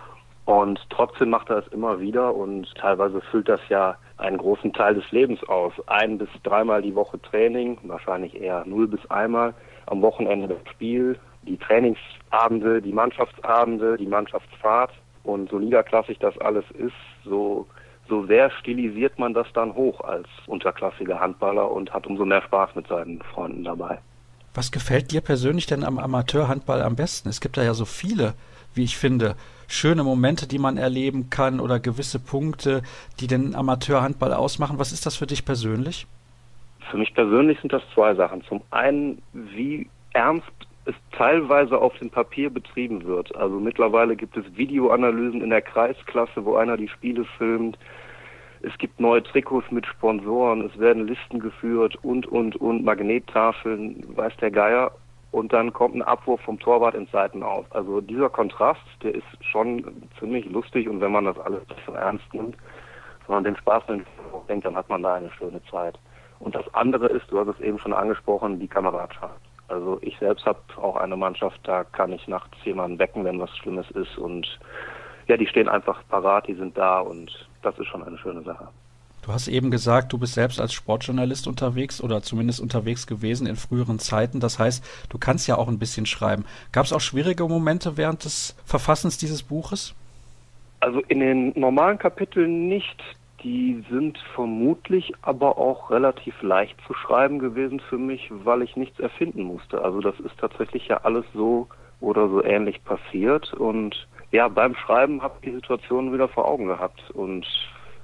Und trotzdem macht er es immer wieder und teilweise füllt das ja einen großen Teil des Lebens aus. Ein bis dreimal die Woche Training, wahrscheinlich eher null bis einmal, am Wochenende das Spiel, die Trainingsabende, die Mannschaftsabende, die Mannschaftsfahrt und so niederklassig das alles ist, so so sehr stilisiert man das dann hoch als unterklassiger Handballer und hat umso mehr Spaß mit seinen Freunden dabei. Was gefällt dir persönlich denn am Amateurhandball am besten? Es gibt da ja so viele, wie ich finde, schöne Momente, die man erleben kann oder gewisse Punkte, die den Amateurhandball ausmachen. Was ist das für dich persönlich? Für mich persönlich sind das zwei Sachen. Zum einen, wie ernst es teilweise auf dem Papier betrieben wird. Also mittlerweile gibt es Videoanalysen in der Kreisklasse, wo einer die Spiele filmt. Es gibt neue Trikots mit Sponsoren, es werden Listen geführt und, und, und, Magnettafeln, weiß der Geier. Und dann kommt ein Abwurf vom Torwart ins Seitenaus. Also dieser Kontrast, der ist schon ziemlich lustig und wenn man das alles so ernst nimmt, sondern den Spaß denkt, dann hat man da eine schöne Zeit. Und das andere ist, du hast es eben schon angesprochen, die Kameradschaft. Also ich selbst habe auch eine Mannschaft, da kann ich nachts jemanden wecken, wenn was Schlimmes ist und ja, die stehen einfach parat, die sind da und das ist schon eine schöne Sache. Du hast eben gesagt, du bist selbst als Sportjournalist unterwegs oder zumindest unterwegs gewesen in früheren Zeiten. Das heißt, du kannst ja auch ein bisschen schreiben. Gab es auch schwierige Momente während des Verfassens dieses Buches? Also in den normalen Kapiteln nicht. Die sind vermutlich aber auch relativ leicht zu schreiben gewesen für mich, weil ich nichts erfinden musste. Also das ist tatsächlich ja alles so oder so ähnlich passiert und ja, beim Schreiben habe ich die Situation wieder vor Augen gehabt und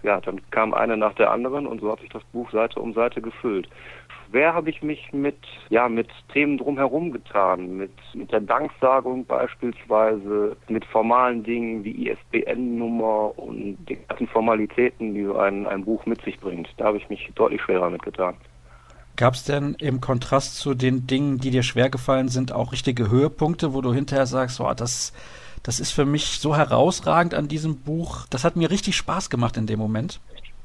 ja, dann kam eine nach der anderen und so hat sich das Buch Seite um Seite gefüllt. Schwer habe ich mich mit, ja, mit Themen drumherum getan, mit, mit der Danksagung beispielsweise, mit formalen Dingen wie I S B N-Nummer und den ganzen Formalitäten, die so ein, ein Buch mit sich bringt. Da habe ich mich deutlich schwerer mit getan. Gab es denn im Kontrast zu den Dingen, die dir schwer gefallen sind, auch richtige Höhepunkte, wo du hinterher sagst, oh, das, das ist für mich so herausragend an diesem Buch, das hat mir richtig Spaß gemacht in dem Moment?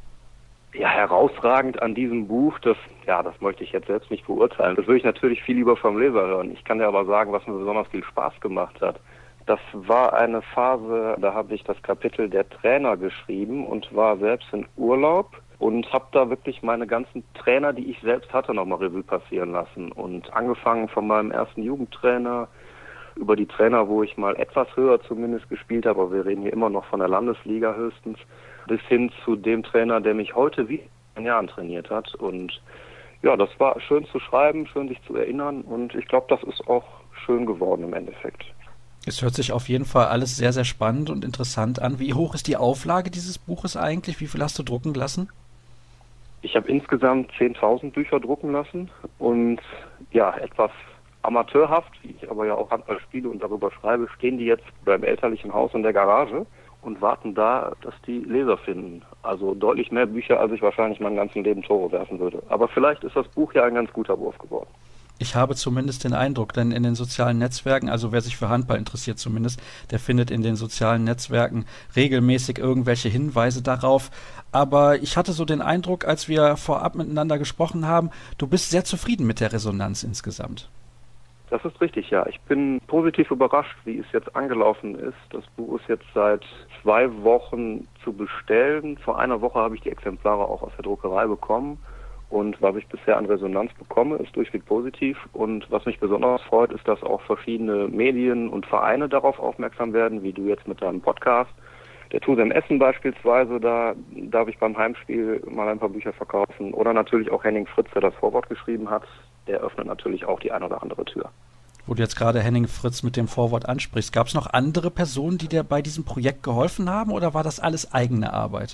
Ja, herausragend an diesem Buch, das, ja, das möchte ich jetzt selbst nicht beurteilen. Das würde ich natürlich viel lieber vom Leser hören. Ich kann dir aber sagen, was mir besonders viel Spaß gemacht hat. Das war eine Phase, da habe ich das Kapitel der Trainer geschrieben und war selbst in Urlaub und habe da wirklich meine ganzen Trainer, die ich selbst hatte, nochmal Revue passieren lassen. Und angefangen von meinem ersten Jugendtrainer, über die Trainer, wo ich mal etwas höher zumindest gespielt habe, aber wir reden hier immer noch von der Landesliga höchstens, bis hin zu dem Trainer, der mich heute wie in Jahren trainiert hat. Und ja, das war schön zu schreiben, schön sich zu erinnern und ich glaube, das ist auch schön geworden im Endeffekt. Es hört sich auf jeden Fall alles sehr, sehr spannend und interessant an. Wie hoch ist die Auflage dieses Buches eigentlich? Wie viel hast du drucken lassen? Ich habe insgesamt zehntausend Bücher drucken lassen und ja, etwas amateurhaft, wie ich aber ja auch Handball spiele und darüber schreibe, stehen die jetzt beim elterlichen Haus in der Garage und warten da, dass die Leser finden. Also deutlich mehr Bücher, als ich wahrscheinlich mein ganzes Leben Tore werfen würde. Aber vielleicht ist das Buch ja ein ganz guter Wurf geworden. Ich habe zumindest den Eindruck, denn in den sozialen Netzwerken, also wer sich für Handball interessiert zumindest, der findet in den sozialen Netzwerken regelmäßig irgendwelche Hinweise darauf. Aber ich hatte so den Eindruck, als wir vorab miteinander gesprochen haben, du bist sehr zufrieden mit der Resonanz insgesamt. Das ist richtig, ja. Ich bin positiv überrascht, wie es jetzt angelaufen ist. Das Buch ist jetzt seit zwei Wochen zu bestellen. Vor einer Woche habe ich die Exemplare auch aus der Druckerei bekommen. Und was ich bisher an Resonanz bekomme, ist durchweg positiv. Und was mich besonders freut, ist, dass auch verschiedene Medien und Vereine darauf aufmerksam werden, wie du jetzt mit deinem Podcast. Der Tusem Essen beispielsweise, da darf ich beim Heimspiel mal ein paar Bücher verkaufen. Oder natürlich auch Henning Fritz, der das Vorwort geschrieben hat. Der öffnet natürlich auch die eine oder andere Tür. Wo du jetzt gerade Henning Fritz mit dem Vorwort ansprichst, gab es noch andere Personen, die dir bei diesem Projekt geholfen haben oder war das alles eigene Arbeit?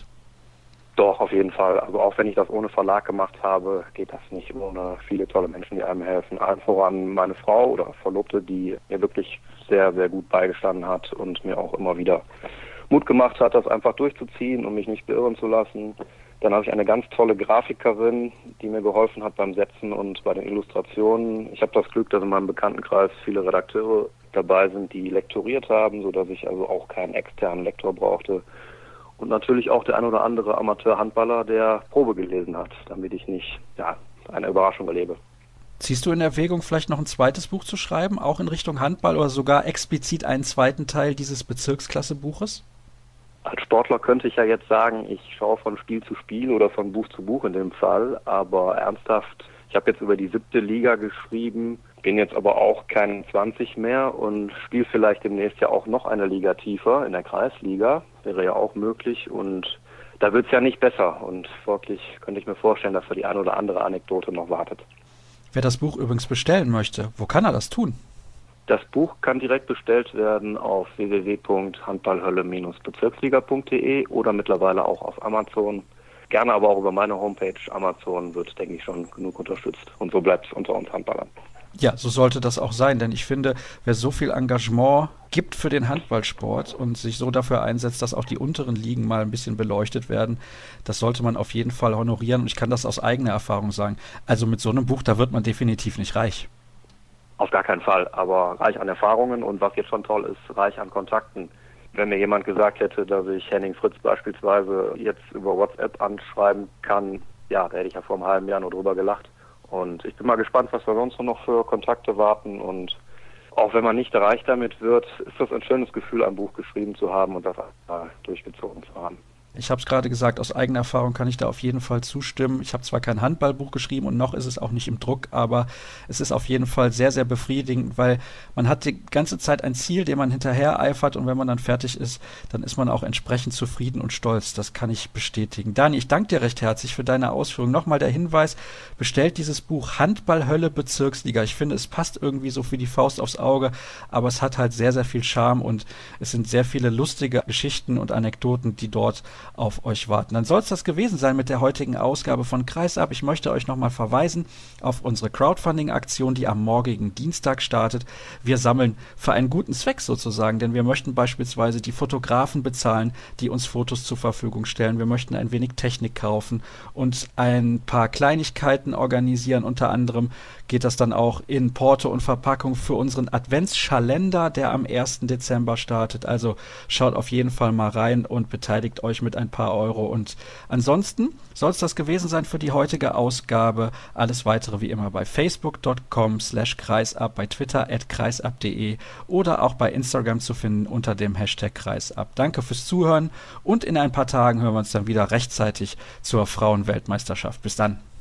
Doch, auf jeden Fall. Also auch wenn ich das ohne Verlag gemacht habe, geht das nicht ohne viele tolle Menschen, die einem helfen. Allen voran meine Frau oder Verlobte, die mir wirklich sehr, sehr gut beigestanden hat und mir auch immer wieder Mut gemacht hat, das einfach durchzuziehen und mich nicht beirren zu lassen. Dann habe ich eine ganz tolle Grafikerin, die mir geholfen hat beim Setzen und bei den Illustrationen. Ich habe das Glück, dass in meinem Bekanntenkreis viele Redakteure dabei sind, die lektoriert haben, sodass ich also auch keinen externen Lektor brauchte. Und natürlich auch der ein oder andere Amateur-Handballer, der Probe gelesen hat, damit ich nicht ja, eine Überraschung erlebe. Ziehst du in Erwägung, vielleicht noch ein zweites Buch zu schreiben, auch in Richtung Handball oder sogar explizit einen zweiten Teil dieses Bezirksklasse-Buches? Als Sportler könnte ich ja jetzt sagen, ich schaue von Spiel zu Spiel oder von Buch zu Buch in dem Fall, aber ernsthaft, ich habe jetzt über die siebte Liga geschrieben, bin jetzt aber auch kein zwanzig mehr und spiele vielleicht demnächst ja auch noch eine Liga tiefer in der Kreisliga, wäre ja auch möglich und da wird es ja nicht besser und folglich könnte ich mir vorstellen, dass da die eine oder andere Anekdote noch wartet. Wer das Buch übrigens bestellen möchte, wo kann er das tun? Das Buch kann direkt bestellt werden auf w w w punkt handballhölle Bindestrich bezirksliga punkt d e oder mittlerweile auch auf Amazon. Gerne aber auch über meine Homepage. Amazon wird, denke ich, schon genug unterstützt. Und so bleibt es unter uns Handballern. Ja, so sollte das auch sein, denn ich finde, wer so viel Engagement gibt für den Handballsport und sich so dafür einsetzt, dass auch die unteren Ligen mal ein bisschen beleuchtet werden, das sollte man auf jeden Fall honorieren und ich kann das aus eigener Erfahrung sagen. Also mit so einem Buch, da wird man definitiv nicht reich. Auf gar keinen Fall, aber reich an Erfahrungen und was jetzt schon toll ist, reich an Kontakten. Wenn mir jemand gesagt hätte, dass ich Henning Fritz beispielsweise jetzt über WhatsApp anschreiben kann, ja, da hätte ich ja vor einem halben Jahr nur drüber gelacht. Und ich bin mal gespannt, was wir sonst noch für Kontakte warten. Und auch wenn man nicht reich damit wird, ist das ein schönes Gefühl, ein Buch geschrieben zu haben und das einmal durchgezogen zu haben. Ich habe es gerade gesagt, aus eigener Erfahrung kann ich da auf jeden Fall zustimmen. Ich habe zwar kein Handballbuch geschrieben und noch ist es auch nicht im Druck, aber es ist auf jeden Fall sehr, sehr befriedigend, weil man hat die ganze Zeit ein Ziel, dem man hinterher eifert und wenn man dann fertig ist, dann ist man auch entsprechend zufrieden und stolz. Das kann ich bestätigen. Dani, ich danke dir recht herzlich für deine Ausführung. Nochmal der Hinweis, bestellt dieses Buch Handballhölle Bezirksliga. Ich finde, es passt irgendwie so wie die Faust aufs Auge, aber es hat halt sehr, sehr viel Charme und es sind sehr viele lustige Geschichten und Anekdoten, die dort auf euch warten. Dann soll es das gewesen sein mit der heutigen Ausgabe von Kreisab. Ich möchte euch nochmal verweisen auf unsere Crowdfunding-Aktion, die am morgigen Dienstag startet. Wir sammeln für einen guten Zweck sozusagen, denn wir möchten beispielsweise die Fotografen bezahlen, die uns Fotos zur Verfügung stellen. Wir möchten ein wenig Technik kaufen und ein paar Kleinigkeiten organisieren. Unter anderem geht das dann auch in Porto und Verpackung für unseren Adventsschalender, der am ersten Dezember startet. Also schaut auf jeden Fall mal rein und beteiligt euch mit ein paar Euro. Und ansonsten soll es das gewesen sein für die heutige Ausgabe. Alles weitere wie immer bei facebook punkt com slash kreisab, bei Twitter at kreisab punkt de oder auch bei Instagram zu finden unter dem Hashtag Kreisab. Danke fürs Zuhören und in ein paar Tagen hören wir uns dann wieder rechtzeitig zur Frauenweltmeisterschaft. Bis dann.